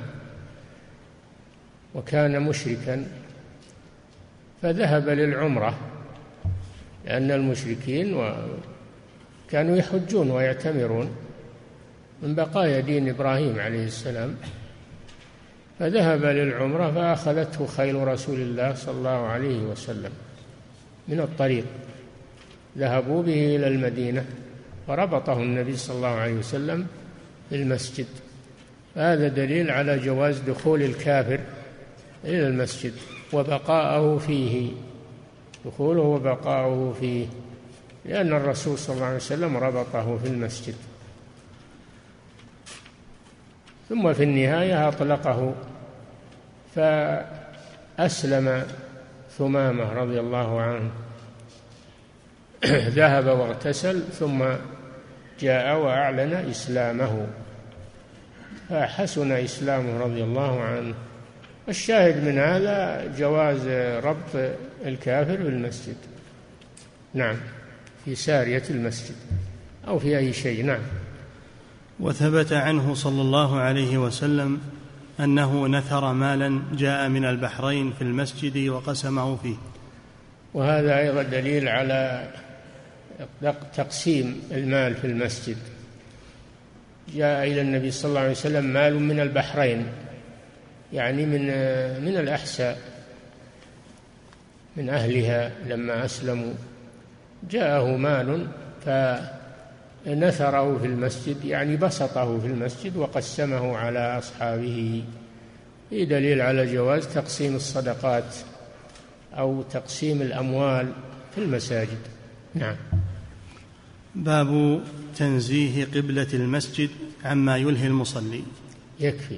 وكان مشركا فذهب للعمرة، لأن المشركين كانوا يحجون ويعتمرون من بقايا دين إبراهيم عليه السلام، فذهب للعمرة فأخذته خيل رسول الله صلى الله عليه وسلم من الطريق، ذهبوا به إلى المدينة فربطه النبي صلى الله عليه وسلم في المسجد. هذا دليل على جواز دخول الكافر إلى المسجد وبقاءه فيه، دخوله وبقاؤه فيه، لأن الرسول صلى الله عليه وسلم ربطه في المسجد. ثم في النهاية أطلقه، فأسلم ثمامة رضي الله عنه، ذهب واغتسل ثم جاء وأعلن إسلامه، فحسن إسلامه رضي الله عنه. الشاهد من هذا جواز ربط الكافر بالمسجد، نعم، في سارية المسجد أو في أي شيء. نعم. وثبت عنه صلى الله عليه وسلم أنه نثر مالا جاء من البحرين في المسجد وقسمه فيه، وهذا أيضا دليل على تقسيم المال في المسجد. جاء إلى النبي صلى الله عليه وسلم مال من البحرين، يعني من الأحساء، من أهلها لما أسلموا جاءه مال فنثره في المسجد، يعني بسطه في المسجد وقسمه على أصحابه. في دليل على جواز تقسيم الصدقات أو تقسيم الأموال في المساجد. نعم. باب تنزيه قبلة المسجد عما يلهي المصلي. يكفي.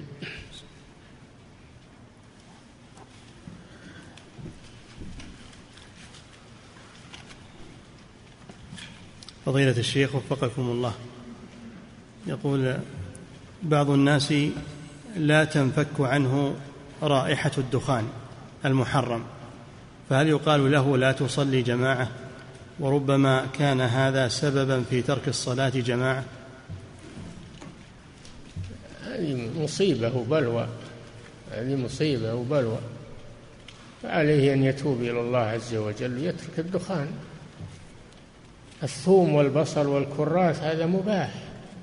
فضيلة الشيخ وفقكم الله، يقول بعض الناس لا تنفك عنه رائحة الدخان المحرم، فهل يقال له لا تصلي جماعة؟ وربما كان هذا سببا في ترك الصلاة جماعة. هذه مصيبة وبلوى، هذه مصيبة وبلوى، فعليه أن يتوب إلى الله عز وجل ويترك الدخان. الثوم والبصل والكراث هذا مباح،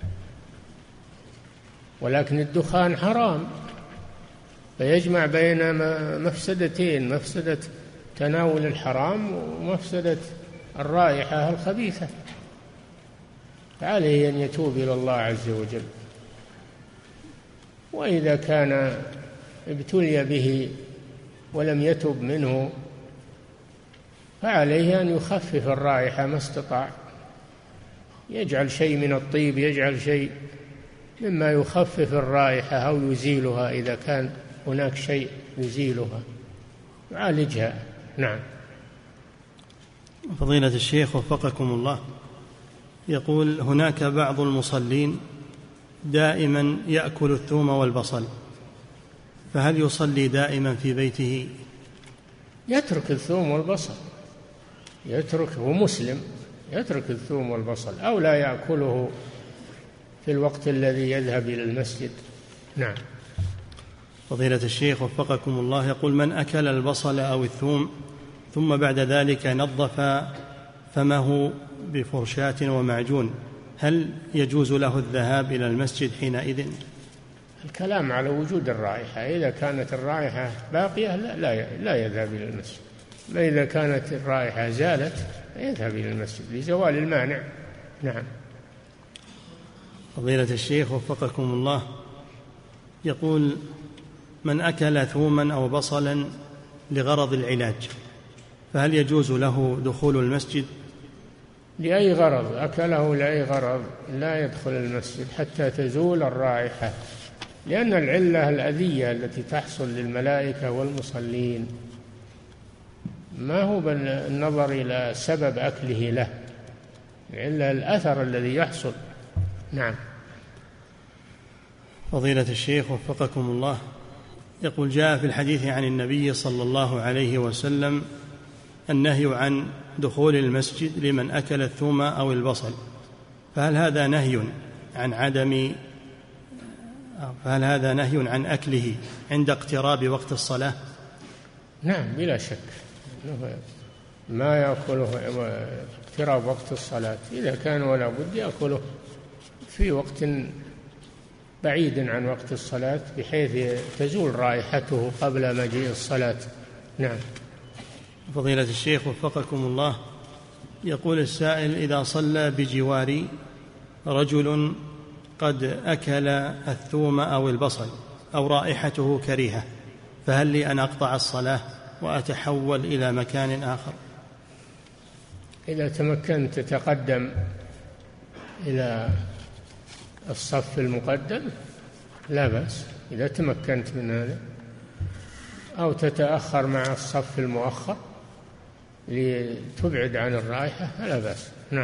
ولكن الدخان حرام، فيجمع بين مفسدتين: مفسدة تناول الحرام ومفسدة الرائحة الخبيثة، فعليه أن يتوب إلى الله عز وجل. وإذا كان ابتلي به ولم يتب منه فعليه أن يخفف الرائحة ما استطاع، يجعل شيء من الطيب، يجعل شيء مما يخفف الرائحة أو يزيلها إذا كان هناك شيء يزيلها، يعالجها. نعم. فضيلة الشيخ وفقكم الله، يقول هناك بعض المصلين دائما يأكل الثوم والبصل، فهل يصلي دائما في بيته؟ يترك الثوم والبصل، يتركه مسلم، يترك الثوم والبصل، أو لا يأكله في الوقت الذي يذهب إلى المسجد. نعم. فضيلة الشيخ وفقكم الله، يقول من أكل البصل أو الثوم ثم بعد ذلك نظف فمه بفرشاة ومعجون، هل يجوز له الذهاب إلى المسجد حينئذ؟ الكلام على وجود الرائحة، إذا كانت الرائحة باقية لا يذهب إلى المسجد، ما إذا كانت الرائحة زالت يذهب إلى المسجد لزوال المانع. نعم. فضيلة الشيخ وفقكم الله، يقول من أكل ثوما أو بصلا لغرض العلاج، فهل يجوز له دخول المسجد؟ لأي غرض أكله، لأي غرض لا يدخل المسجد حتى تزول الرائحة، لأن العلة الأذية التي تحصل للملائكة والمصلين ما هو بالنظر إلى سبب أكله له، العلة الأثر الذي يحصل. نعم. فضيلة الشيخ وفقكم الله، يقول جاء في الحديث عن النبي صلى الله عليه وسلم النهي عن دخول المسجد لمن أكل الثوم أو البصل، فهل هذا نهي عن عدم، فهل هذا نهي عن أكله عند اقتراب وقت الصلاة؟ نعم بلا شك، ما يأكله اقتراب وقت الصلاة، إذا كان ولا بد يأكله في وقت بعيد عن وقت الصلاة بحيث تزول رائحته قبل مجيء الصلاة. نعم. فضيلة الشيخ وفقكم الله، يقول السائل: إذا صلى بجواري رجل قد أكل الثوم أو البصل أو رائحته كريهة، فهل لي أن أقطع الصلاة وأتحول إلى مكان آخر؟ إذا تمكنت تتقدم إلى الصف المقدم لا بأس، إذا تمكنت من هذا، أو تتأخر مع الصف المؤخر لتبعد عن الرائحة فلا بأس. نعم.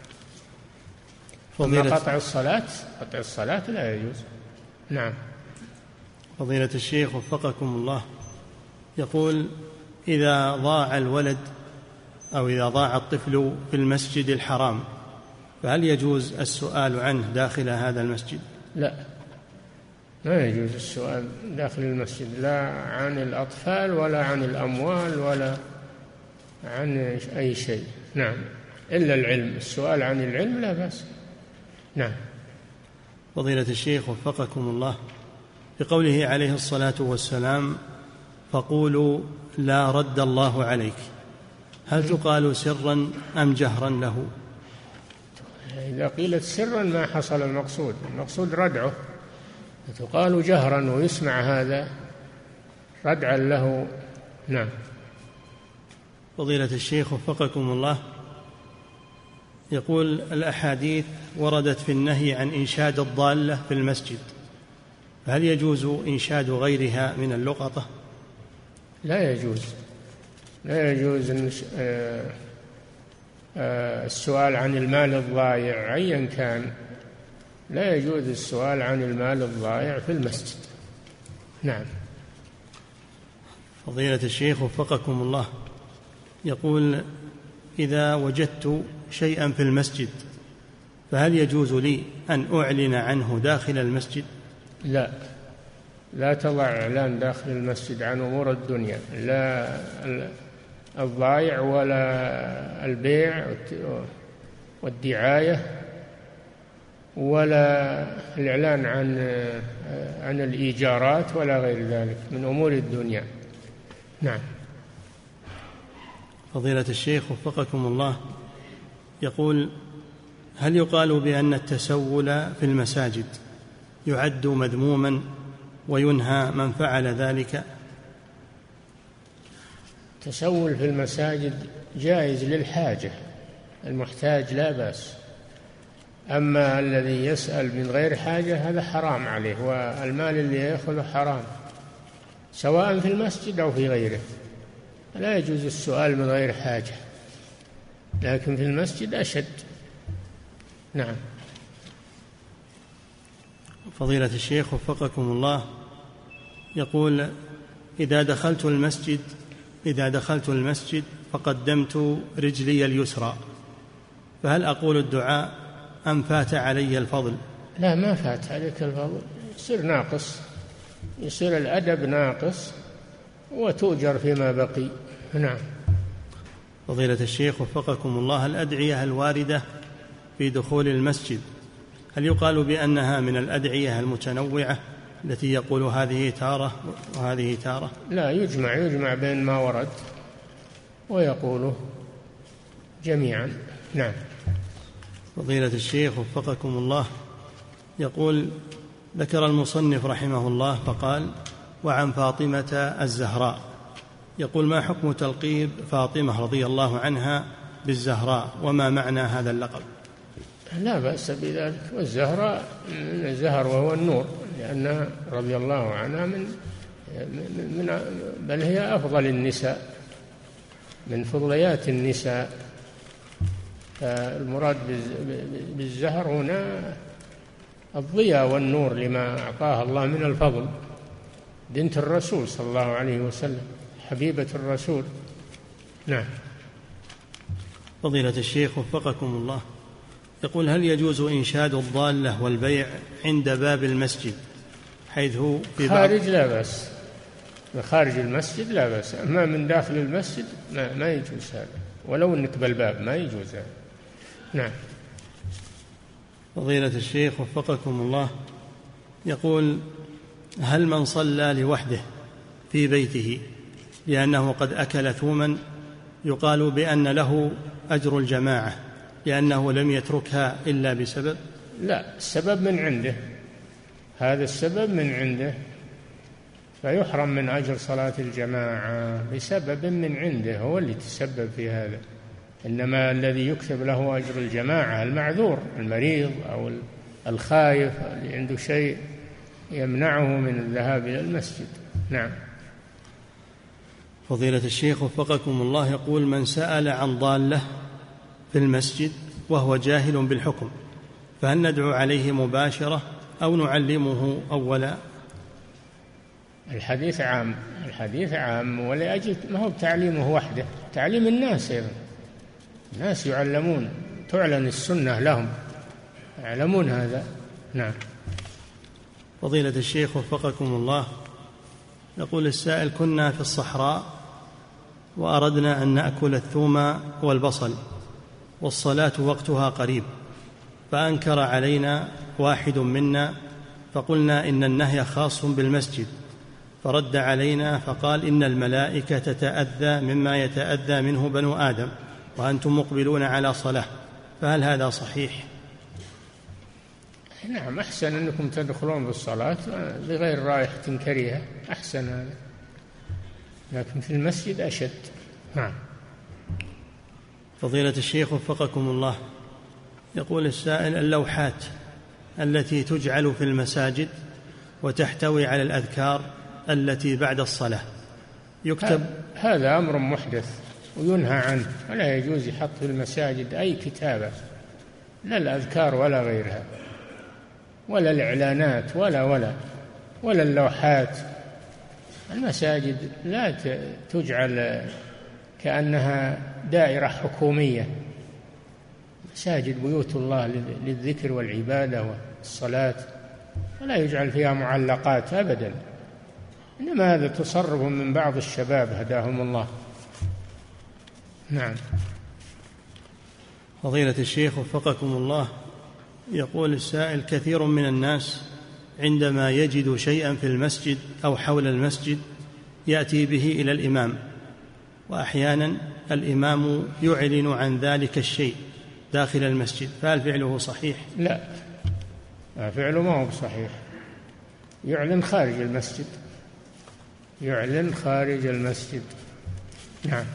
أما قطع الصلاة لا يجوز. نعم. فضيلة الشيخ وفقكم الله، يقول: إذا ضاع الولد أو إذا ضاع الطفل في المسجد الحرام فهل يجوز السؤال عنه داخل هذا المسجد؟ لا، ما يجوز السؤال داخل المسجد، لا عن الأطفال ولا عن الأموال ولا عن أي شيء. نعم، إلا العلم، السؤال عن العلم لا بأس. نعم. فضيلة الشيخ وفقكم الله، بقوله عليه الصلاة والسلام: فقولوا لا رد الله عليك، هل تقال سرا أم جهرا له؟ إذا قيلت سرا ما حصل المقصود ردعه، تقال جهرا ويسمع هذا ردعا له. نعم. فضيلة الشيخ وفقكم الله، يقول: الأحاديث وردت في النهي عن إنشاد الضالة في المسجد، فهل يجوز إنشاد غيرها من اللقطة؟ لا يجوز السؤال عن المال الضائع أيا كان، لا يجوز السؤال عن المال الضائع في المسجد. نعم. فضيلة الشيخ وفقكم الله، يقول: إذا وجدت شيئا في المسجد فهل يجوز لي أن أعلن عنه داخل المسجد؟ لا تضع إعلان داخل المسجد عن أمور الدنيا، لا الضائع ولا البيع والدعاية ولا الإعلان عن الإيجارات ولا غير ذلك من أمور الدنيا. نعم. فضيلة الشيخ وفقكم الله، يقول: هل يقال بأن التسول في المساجد يعد مذموما وينهى من فعل ذلك؟ التسول في المساجد جائز للحاجة، المحتاج لا بأس، أما الذي يسأل من غير حاجة هذا حرام عليه، والمال اللي يأخذه حرام سواء في المسجد أو في غيره، لا يجوز السؤال من غير حاجة، لكن في المسجد أشد. نعم. فضيلة الشيخ وفقكم الله، يقول: إذا دخلت المسجد فقدمت رجلي اليسرى فهل أقول الدعاء أم فات علي الفضل؟ لا، ما فات عليك الفضل، يصير ناقص، يصير الأدب ناقص وتؤجر فيما بقي. نعم. فضيلة الشيخ وفقكم الله، الأدعية الواردة في دخول المسجد هل يقال بأنها من الأدعية المتنوعة التي يقول هذه تارة وهذه تارة؟ لا، يجمع بين ما ورد ويقوله جميعا. نعم. فضيلة الشيخ وفقكم الله، يقول: ذكر المصنف رحمه الله فقال: وعن فاطمة الزهراء، يقول: ما حكم تلقيب فاطمة رضي الله عنها بالزهراء وما معنى هذا اللقب؟ لا بأس بذلك، والزهراء من الزهر وهو النور، لأنها رضي الله عنها بل هي أفضل النساء، من فضليات النساء، فالمراد بالزهر هنا الضياء والنور لما أعطاها الله من الفضل، بنت الرسول صلى الله عليه وسلم، حبيبة الرسول. نعم. فضيلة الشيخ وفقكم الله، يقول: هل يجوز إنشاد الضالة والبيع عند باب المسجد حيث في خارج لا بأس، خارج المسجد لا بأس، أما من داخل المسجد ما يجوز هذا، ولو أنك بالباب ما يجوز هذا. نعم. فضيلة الشيخ وفقكم الله، يقول: هل من صلى لوحده في بيته لأنه قد أكل ثوما يقال بأن له أجر الجماعة لأنه لم يتركها إلا بسبب؟ لا، السبب من عنده، هذا السبب من عنده، فيحرم من أجر صلاة الجماعة بسبب من عنده، هو اللي تسبب في هذا. إنما الذي يكتب له أجر الجماعة المعذور، المريض أو الخايف اللي عنده شيء يمنعه من الذهاب إلى المسجد. نعم. فضيلة الشيخ وفقكم الله، يقول: من سأل عن ضالة في المسجد وهو جاهل بالحكم فهل ندعو عليه مباشرة أو نعلمه أولا؟ الحديث عام، الحديث عام، ولأجل ما هو تعليمه وحده، تعليم الناس أيضا، الناس يعلمون، تعلن السنة لهم، يعلمون هذا. نعم. فضيلة الشيخ وفقكم الله، يقول السائل: كنا في الصحراء وأردنا أن نأكل الثوم والبصل والصلاة وقتها قريب، فأنكر علينا واحد منا فقلنا إن النهي خاص بالمسجد، فرد علينا فقال: إن الملائكة تتأذى مما يتأذى منه بنو آدم وأنتم مقبلون على صلاة، فهل هذا صحيح؟ نعم، أحسن أنكم تدخلون بالصلاة بغير رائحة كريهة، أحسن هذا، لكن في المسجد أشد. نعم. فضيلة الشيخ وفقكم الله، يقول السائل: اللوحات التي تجعل في المساجد وتحتوي على الأذكار التي بعد الصلاة يكتب؟ هذا أمر محدث وينهى عنه، ولا يجوز يحط في المساجد أي كتابة، لا الأذكار ولا غيرها، ولا الإعلانات ولا اللوحات. المساجد لا تجعل كأنها دائرة حكومية، مساجد بيوت الله للذكر والعبادة والصلاة، ولا يجعل فيها معلقات أبدا، إنما هذا تصرف من بعض الشباب هداهم الله. نعم. فضيلة الشيخ وفقكم الله، يقول السائل: كثير من الناس عندما يجد شيئا في المسجد أو حول المسجد يأتي به إلى الإمام، وأحيانا الإمام يعلن عن ذلك الشيء داخل المسجد، فهل فعله صحيح؟ لا، فعله ما هو صحيح، يعلن خارج المسجد، يعلن خارج المسجد. نعم.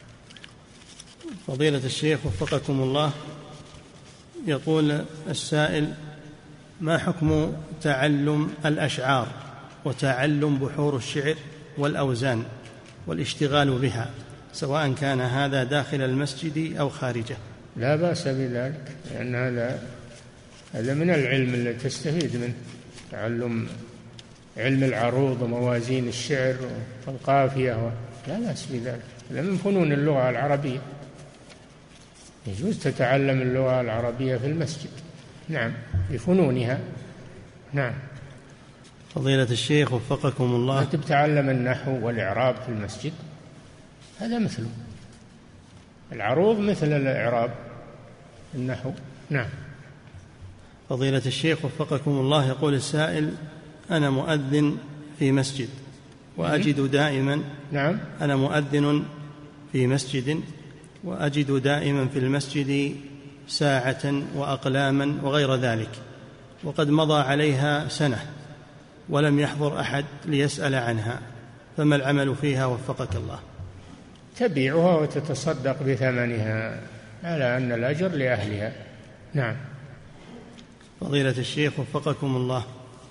فضيلة الشيخ وفقكم الله، يقول السائل: ما حكم تعلم الأشعار وتعلم بحور الشعر والأوزان والاشتغال بها، سواء كان هذا داخل المسجد أو خارجه؟ لا بأس بذلك، لأن هذا من العلم الذي تستفيد منه، تعلم علم العروض وموازين الشعر والقافية، لا بأس بذلك، هذا من فنون اللغة العربية، يجوز تتعلم اللغة العربية في المسجد. نعم، بفنونها. نعم. فضيلة الشيخ وفقكم الله، أنت تتعلم النحو والإعراب في المسجد، هذا مثله، العروض مثل الإعراب، النحو. نعم. فضيلة الشيخ وفقكم الله، يقول السائل: أنا مؤذن في مسجد وأجد دائما نعم. أنا مؤذن في مسجد وأجد دائما في المسجد ساعة وأقلاما وغير ذلك، وقد مضى عليها سنة ولم يحضر أحد ليسأل عنها، فما العمل فيها وفقك الله؟ تبيعها وتتصدق بثمنها على أن الأجر لأهلها. نعم. فضيلة الشيخ وفقكم الله،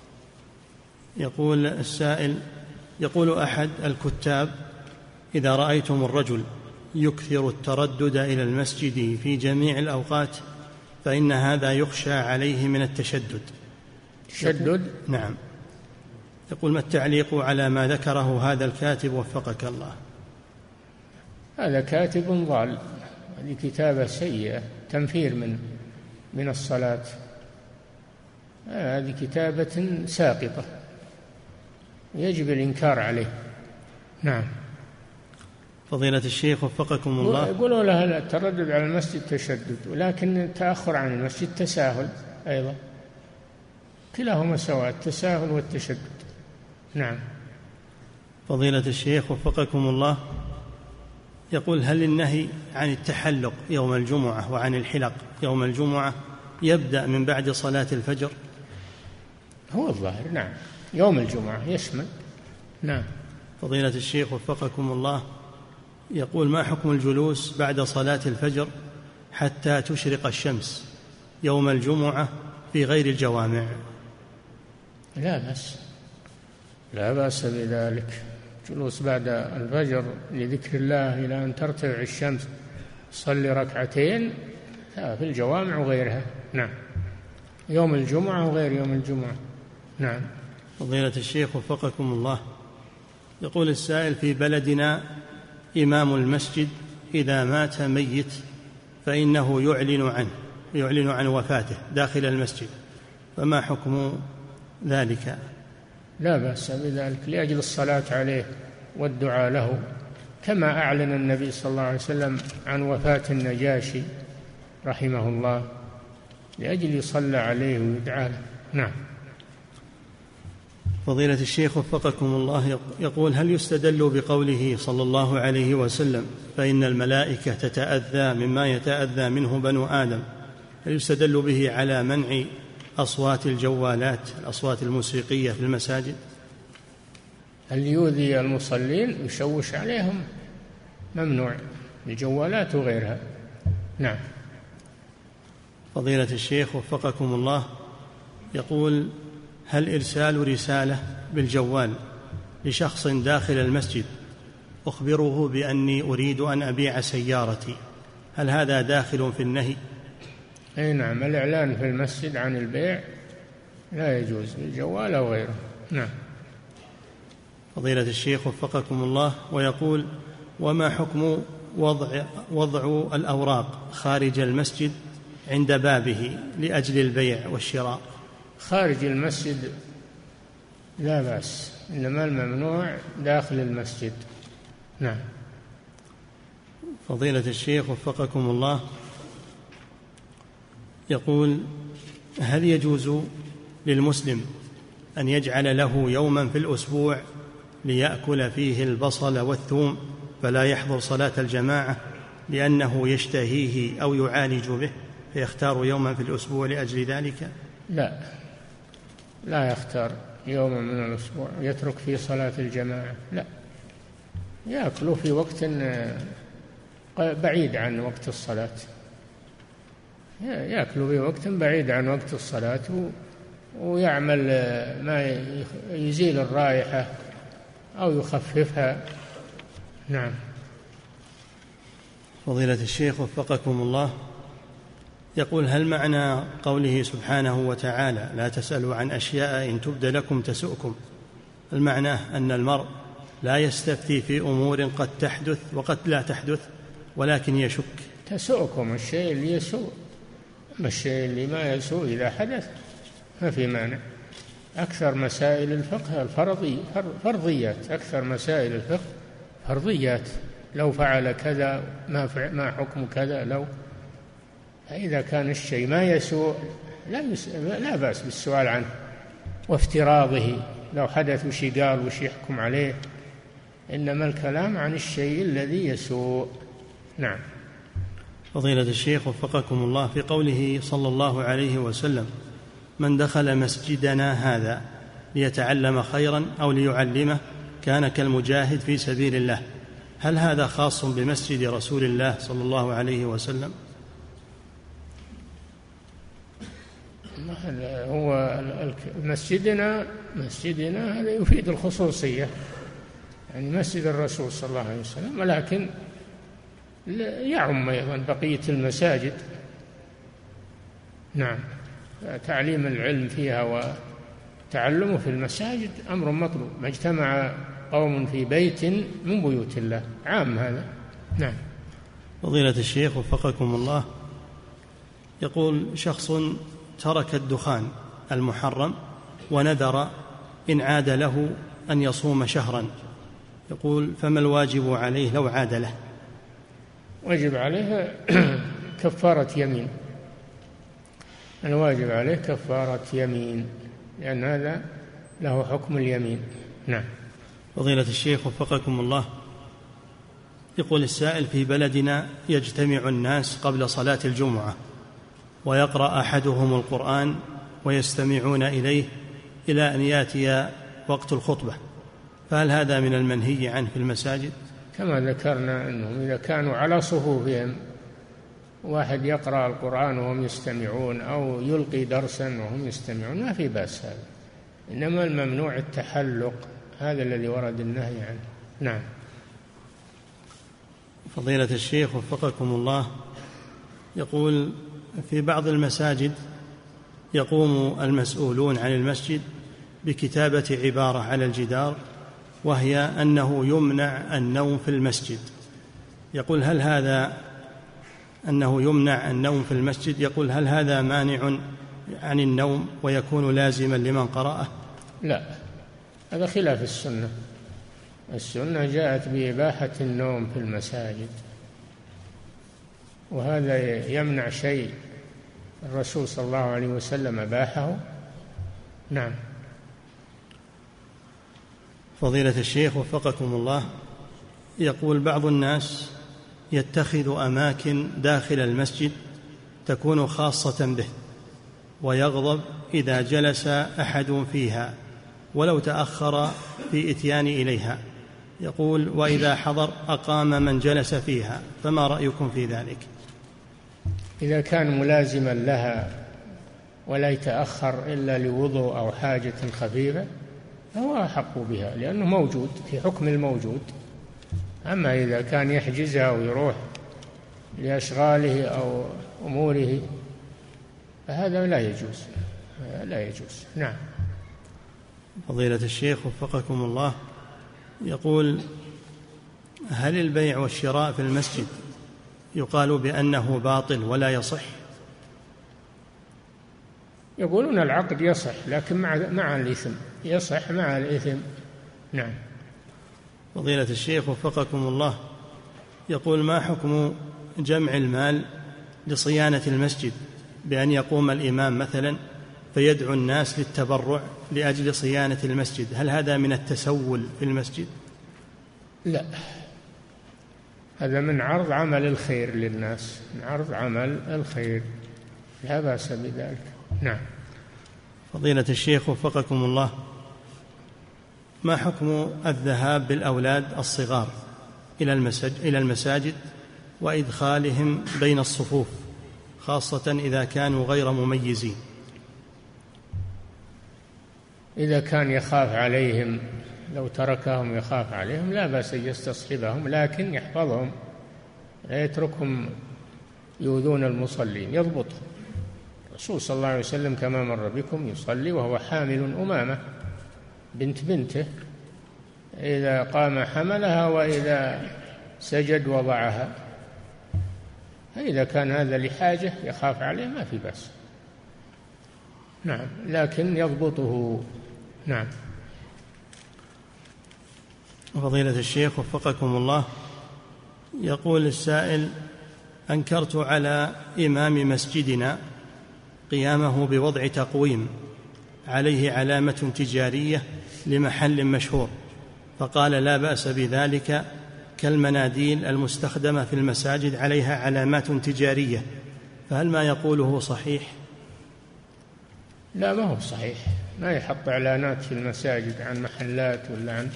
يقول السائل: يقول أحد الكتاب: إذا رأيتم الرجل يكثر التردد إلى المسجد في جميع الأوقات فإن هذا يخشى عليه من التشدد. تشدد؟ نعم. يقول: ما التعليق على ما ذكره هذا الكاتب وفقك الله؟ هذا كاتب ضال، هذه كتابة سيئة، تنفير من الصلاة، هذه كتابة ساقطة يجب الإنكار عليه. نعم. فضيلة الشيخ وفقكم الله، يقولوا لها التردد على المسجد تشدد، ولكن التأخر عن المسجد تساهل أيضا، كلاهما سواء، التساهل والتشدد. نعم. فضيلة الشيخ وفقكم الله، يقول: هل النهي عن التحلق يوم الجمعة وعن الحلق يوم الجمعة يبدأ من بعد صلاة الفجر؟ هو الظاهر نعم، يوم الجمعة يشمل. نعم. فضيلة الشيخ وفقكم الله، يقول: ما حكم الجلوس بعد صلاة الفجر حتى تشرق الشمس يوم الجمعة في غير الجوامع؟ لا بأس، لا بأس بذلك، جلوس بعد الفجر لذكر الله إلى أن ترتفع الشمس، صلي ركعتين في الجوامع وغيرها. نعم، يوم الجمعة وغير يوم الجمعة. نعم. فضيلة الشيخ وفقكم الله، يقول السائل: في بلدنا إمام المسجد إذا مات ميت فإنه يعلن عن وفاته داخل المسجد، فما حكم ذلك؟ لا بأس بذلك، لأجل الصلاة عليه والدعاء له، كما أعلن النبي صلى الله عليه وسلم عن وفاة النجاشي رحمه الله، لأجل يصلى عليه ويدعى له. نعم. فضيلة الشيخ وفقكم الله، يقول: هل يستدل بقوله صلى الله عليه وسلم فإن الملائكة تتأذى مما يتأذى منه بنو آدم، هل يستدل به على منع أصوات الجوالات، الأصوات الموسيقية في المساجد؟ هل يؤذي المصلين يشوش عليهم؟ ممنوع، الجوالات وغيرها. نعم. فضيلة الشيخ وفقكم الله، يقول: هل إرسال رسالة بالجوال لشخص داخل المسجد أخبره بأني أريد أن أبيع سيارتي، هل هذا داخل في النهي؟ أي نعم، الإعلان في المسجد عن البيع لا يجوز بالجوال أو غيره. نعم. فضيلة الشيخ وفقكم الله، ويقول: وما حكم وضع الأوراق خارج المسجد عند بابه لأجل البيع والشراء؟ خارج المسجد لا بأس، إنما الممنوع داخل المسجد. نعم. فضيلة الشيخ وفقكم الله، يقول: هل يجوز للمسلم أن يجعل له يوما في الأسبوع ليأكل فيه البصل والثوم فلا يحضر صلاة الجماعة لأنه يشتهيه أو يعالج به، فيختار يوما في الأسبوع لأجل ذلك؟ لا يختار يوما من الأسبوع يترك فيه صلاة الجماعة، لا، يأكل في وقت بعيد عن وقت الصلاة، يأكل في وقت بعيد عن وقت الصلاة، ويعمل ما يزيل الرائحة أو يخففها. نعم. فضيلة الشيخ وفقكم الله، يقول: هل معنى قوله سبحانه وتعالى لا تسألوا عن أشياء إن تبد لكم تسؤكم، المعنى أن المرء لا يستفتي في أمور قد تحدث وقد لا تحدث ولكن يشك؟ تسؤكم الشيء اللي يسوء، أما الشيء اللي ما يسوء إذا حدث ما في مانع. أكثر مسائل الفقه فرضيات، أكثر مسائل الفقه فرضيات، لو فعل كذا ما حكم كذا، لو، فإذا كان الشيء ما يسوء لا بأس بالسؤال عنه وافتراضه، لو حدث وش قال وش يحكم عليه، إنما الكلام عن الشيء الذي يسوء. نعم. فضيلة الشيخ وفقكم الله، في قوله صلى الله عليه وسلم: من دخل مسجدنا هذا ليتعلم خيرا أو ليعلمه كان كالمجاهد في سبيل الله، هل هذا خاص بمسجد رسول الله صلى الله عليه وسلم؟ هو مسجدنا هذا يفيد الخصوصية، يعني مسجد الرسول صلى الله عليه وسلم، ولكن يعم أيضا بقية المساجد. نعم. تعليم العلم فيها وتعلمه في المساجد أمر مطلوب، ما اجتمع قوم في بيت من بيوت الله، عام هذا. نعم. فضيلة الشيخ وفقكم الله، يقول شخص ترك الدخان المحرم ونذر إن عاد له أن يصوم شهرا، يقول فما الواجب عليه لو عاد له؟ واجب عليه كفارة يمين، الواجب عليه كفارة يمين، لأن هذا له حكم اليمين. نعم. فضيلة الشيخ وفقكم الله، يقول السائل في بلدنا يجتمع الناس قبل صلاة الجمعة ويقرأ أحدهم القرآن ويستمعون إليه إلى أن يأتي وقت الخطبة، فهل هذا من المنهي عنه في المساجد؟ كما ذكرنا أنهم إذا كانوا على صفوفهم واحد يقرأ القرآن وهم يستمعون أو يلقي درسا وهم يستمعون ما في بأس هذا، إنما الممنوع التحلق، هذا الذي ورد النهي عنه. نعم. فضيلة الشيخ وفقكم الله، يقول في بعض المساجد يقوم المسؤولون عن المسجد بكتابة عبارة على الجدار وهي أنه يمنع النوم في المسجد، يقول هل هذا أنه يمنع النوم في المسجد، يقول هل هذا مانع عن النوم ويكون لازما لمن قرأه؟ لا، هذا خلاف السنة. السنة جاءت بإباحة النوم في المساجد، وهذا يمنع شيء الرسول صلى الله عليه وسلم أباحه. نعم. فضيلة الشيخ وفقكم الله، يقول بعض الناس يتخذ أماكن داخل المسجد تكون خاصة به ويغضب إذا جلس أحد فيها ولو تأخر في إتيان إليها، يقول وإذا حضر أقام من جلس فيها، فما رأيكم في ذلك؟ إذا كان ملازما لها ولا يتأخر إلا لوضوء أو حاجة خفيفة فهو أحق بها، لأنه موجود في حكم الموجود. أما إذا كان يحجزها ويروح لأشغاله أو أموره فهذا لا يجوز، لا يجوز. نعم. فضيلة الشيخ وفقكم الله، يقول هل البيع والشراء في المسجد يقال بأنه باطل ولا يصح؟ يقولون العقد يصح لكن مع الإثم، يصح مع الإثم. نعم. فضيلة الشيخ وفقكم الله، يقول ما حكم جمع المال لصيانة المسجد بأن يقوم الإمام مثلا فيدعو الناس للتبرع لأجل صيانة المسجد، هل هذا من التسول في المسجد؟ لا، هذا من عرض عمل الخير للناس، من عرض عمل الخير، لا بأس بذلك. نعم. فضيلة الشيخ وفقكم الله، ما حكم الذهاب بالأولاد الصغار إلى المساجد وإدخالهم بين الصفوف خاصة إذا كانوا غير مميزين؟ إذا كان يخاف عليهم، لو تركهم يخاف عليهم لا بأس أن يستصحبهم، لكن يحفظهم، لا يتركهم يؤذون المصلين، يضبطهم. الرسول صلى الله عليه وسلم كما مر بكم يصلي وهو حامل أمامة بنت بنته، إذا قام حملها وإذا سجد وضعها، فإذا كان هذا لحاجة يخاف عليه ما في بأس. نعم، لكن يضبطه. نعم. فضيلة الشيخ وفقكم الله، يقول السائل أنكرت على إمام مسجدنا قيامه بوضع تقويم عليه علامة تجارية لمحل مشهور، فقال لا بأس بذلك كالمناديل المستخدمة في المساجد عليها علامات تجارية، فهل ما يقوله صحيح؟ لا، ما هو صحيح، ما يحط إعلانات في المساجد عن محلات ولا عن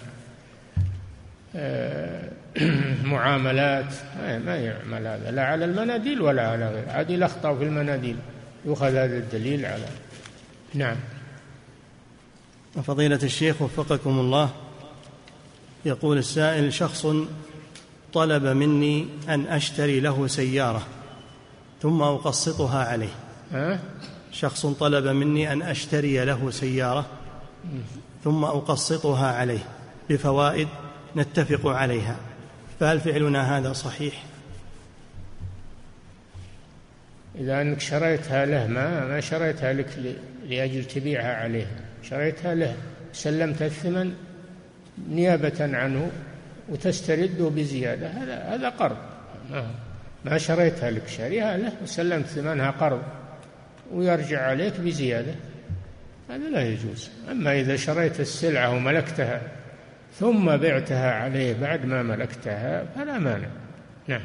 معاملات، ما يعمل هذا لا على المناديل ولا على غير، هذه الأخطاء في المناديل يؤخذ هذا الدليل على. نعم. فضيلة الشيخ وفقكم الله، يقول السائل شخص طلب مني أن أشتري له سيارة ثم أقسطها عليه. شخص طلب مني أن أشتري له سيارة ثم أقسطها عليه بفوائد نتفق عليها، فهل فعلنا هذا صحيح؟ إذا أنك شريتها له ما شريتها لك لأجل تبيعها عليه، شريتها له، سلمت الثمن نيابة عنه وتسترده بزيادة، هذا قرض. ما شريتها لك، شريها له وسلمت ثمنها قرض ويرجع عليك بزيادة، هذا لا يجوز. أما إذا شريت السلعة وملكتها ثم بعتها عليه بعد ما ملكتها فلا مانع. نعم.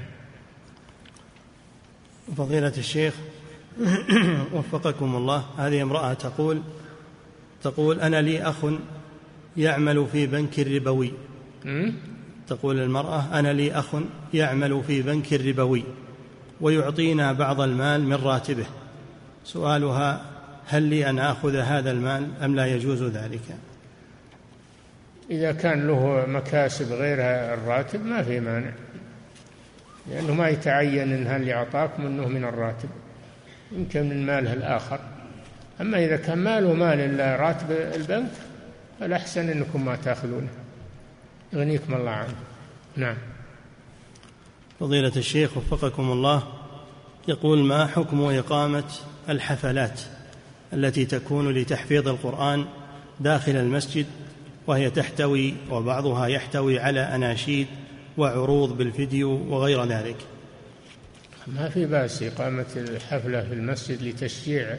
فضيلة الشيخ وفقكم الله، هذه امرأة تقول أنا لي أخ يعمل في بنك ربوي. تقول المرأة أنا لي أخ يعمل في بنك ربوي ويعطينا بعض المال من راتبه، سؤالها هل لي أن أخذ هذا المال أم لا يجوز ذلك؟ إذا كان له مكاسب غير الراتب ما في مانع، لأنه ما يتعين إن هل يعطاك منه من الراتب، يمكن من ماله الآخر. أما إذا كان ماله مال إلا راتب البنك فالأحسن أنكم ما تأخذونه، يغنيكم الله عنه. نعم. فضيلة الشيخ وفقكم الله، يقول ما حكم إقامة الحفلات التي تكون لتحفيظ القرآن داخل المسجد، وهي تحتوي وبعضها يحتوي على أناشيد وعروض بالفيديو وغير ذلك؟ ما في بأس إقامة الحفلة في المسجد لتشجيع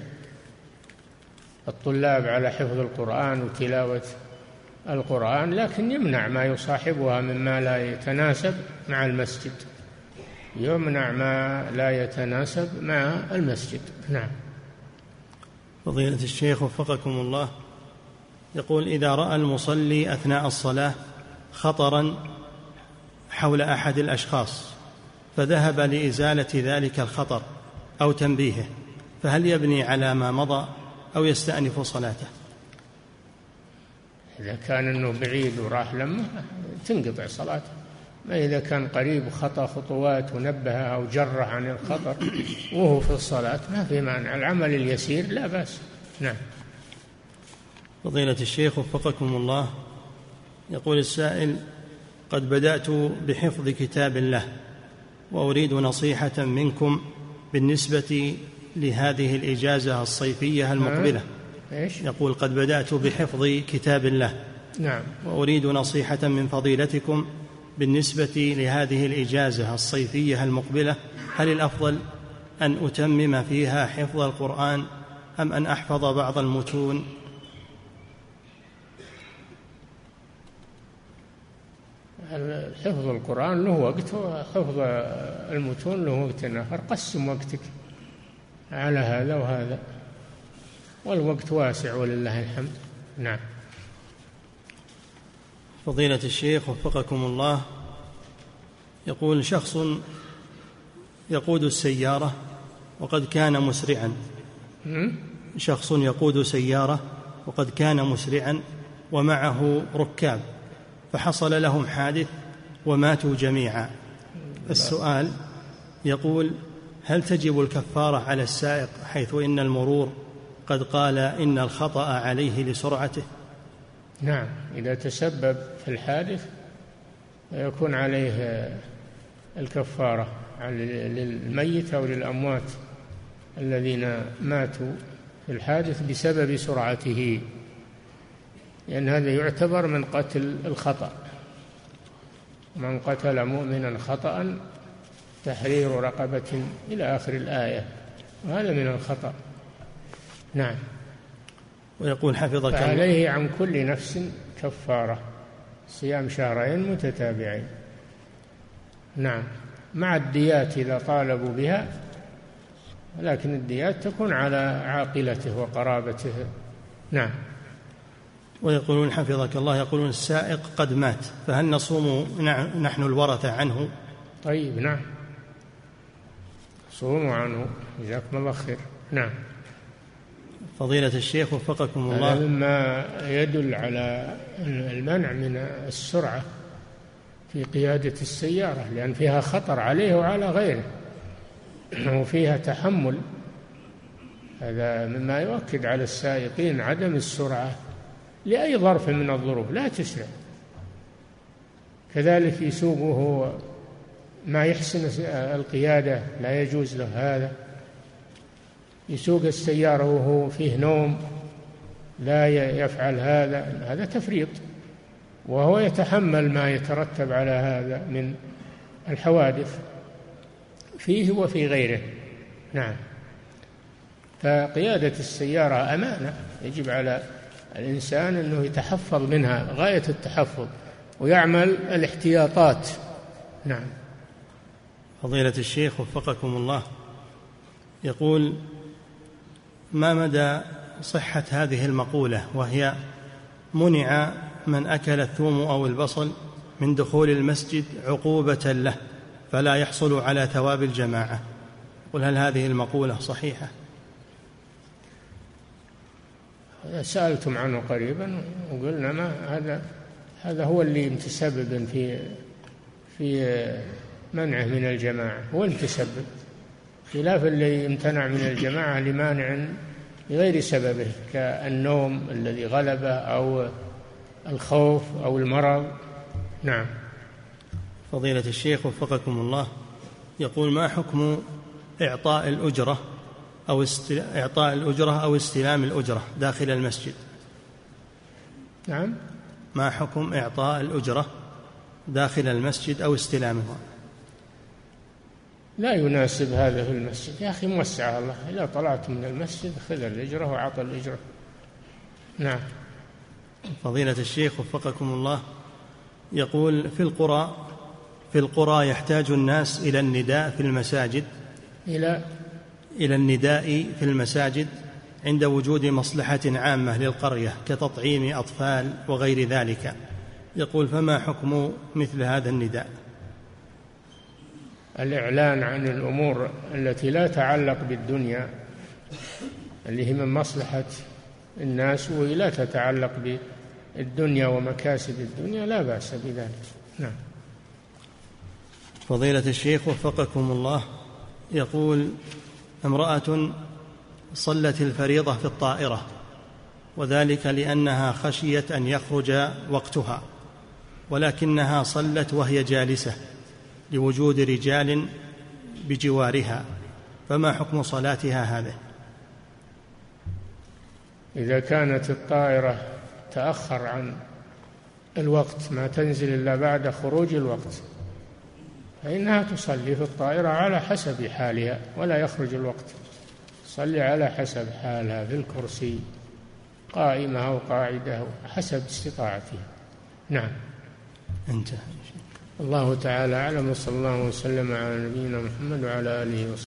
الطلاب على حفظ القرآن وتلاوة القرآن، لكن يمنع ما يصاحبها مما لا يتناسب مع المسجد، يمنع ما لا يتناسب مع المسجد. نعم. فضيلة الشيخ وفقكم الله، يقول إذا رأى المصلي أثناء الصلاة خطرا حول أحد الأشخاص فذهب لإزالة ذلك الخطر أو تنبيهه، فهل يبني على ما مضى أو يستأنف صلاته؟ إذا كان أنه بعيد وراح لما تنقطع صلاته، ما إذا كان قريب وخطأ خطوات ونبه أو جره عن الخطر وهو في الصلاة ما في مانع، العمل اليسير لا بأس. نعم. فضيلة الشيخ وفقكم الله، يقول السائل قد بدأت بحفظ كتاب الله وأريد نصيحة منكم بالنسبة لهذه الإجازة الصيفية المقبلة. يقول قد بدأت بحفظ كتاب الله. نعم. وأريد نصيحة من فضيلتكم بالنسبة لهذه الإجازة الصيفية المقبلة، هل الأفضل أن أتمم فيها حفظ القرآن أم أن أحفظ بعض المتون؟ حفظ القرآن له وقت وحفظ المتون له وقت آخر، قسم وقتك على هذا وهذا، والوقت واسع ولله الحمد. نعم. فضيلة الشيخ وفقكم الله، يقول شخص يقود السيارة وقد كان مسرعا، شخص يقود سيارة وقد كان مسرعا ومعه ركاب، فحصل لهم حادث وماتوا جميعا. السؤال يقول هل تجب الكفارة على السائق حيث إن المرور قد قال إن الخطأ عليه لسرعته؟ نعم، إذا تسبب في الحادث يكون عليه الكفارة للميت أو للأموات الذين ماتوا في الحادث بسبب سرعته، لأن هذا يعتبر من قتل الخطأ، من قتل مؤمنا خطأ تحرير رقبة إلى آخر الآية، وهذا من الخطأ. نعم. ويقول حفظك الله فعليه عن كل نفس كفارة صيام شهرين متتابعين. نعم، مع الديات إذا طالبوا بها، لكن الديات تكون على عاقلته وقرابته. نعم. ويقولون حفظك الله، يقولون السائق قد مات، فهل نصوم نحن الورثة عنه؟ طيب، نعم، صوموا عنه، جزاكم الله خير. نعم. فضيلة الشيخ وفقكم الله، هذا مما يدل على المنع من السرعة في قيادة السيارة، لأن فيها خطر عليه وعلى غيره وفيها تحمل، هذا مما يؤكد على السائقين عدم السرعة لأي ظرف من الظروف، لا تسرع. كذلك يسوق وهو ما يحسن القيادة لا يجوز له هذا، يسوق السيارة وهو فيه نوم لا يفعل هذا تفريط، وهو يتحمل ما يترتب على هذا من الحوادث فيه وفي غيره. نعم. فقيادة السيارة أمانة، يجب على الإنسان أنه يتحفظ منها غاية التحفظ ويعمل الاحتياطات. نعم. فضيلة الشيخ وفقكم الله، يقول: ما مدى صحة هذه المقولة وهي: منع من أكل الثوم أو البصل من دخول المسجد عقوبة له فلا يحصل على ثواب الجماعة؟ قل هل هذه المقولة صحيحة؟ سألتم عنه قريبا وقلنا ما هذا هو اللي متسبب في منعه من الجماعة، هو المتسبب، خلاف اللي امتنع من الجماعة لمانع بغير سببه كالنوم الذي غلبه أو الخوف أو المرض. نعم. فضيلة الشيخ وفقكم الله، يقول: ما حكم إعطاء الأجرة أو استلام الأجرة داخل المسجد؟ نعم. ما حكم إعطاء الأجرة داخل المسجد أو استلامها؟ لا يناسب هذا في المسجد يا أخي، موسع الله، إذا طلعت من المسجد خذ الأجرة وعطى الأجرة. نعم. فضيلة الشيخ وفقكم الله، يقول: في القرى يحتاج الناس إلى النداء في المساجد إلى النداء في المساجد عند وجود مصلحة عامة للقرية كتطعيم أطفال وغير ذلك. يقول: فما حكم مثل هذا النداء؟ الإعلان عن الأمور التي لا تعلق بالدنيا اللي هي من مصلحة الناس ولا تتعلق بالدنيا ومكاسب الدنيا لا بأس بذلك. نعم. فضيلة الشيخ وفقكم الله، يقول: امرأة صلت الفريضة في الطائرة، وذلك لأنها خشيت أن يخرج وقتها، ولكنها صلت وهي جالسة لوجود رجال بجوارها، فما حكم صلاتها هذه؟ إذا كانت الطائرة تأخر عن الوقت ما تنزل إلا بعد خروج الوقت فإنها تصلي في الطائرة على حسب حالها ولا يخرج الوقت، تصلي على حسب حالها في الكرسي قائمة أو قاعدة حسب استطاعتها. نعم. انتهى. الله تعالى أعلم، وصلى الله وسلم على نبينا محمد وعلى آله وصحبه.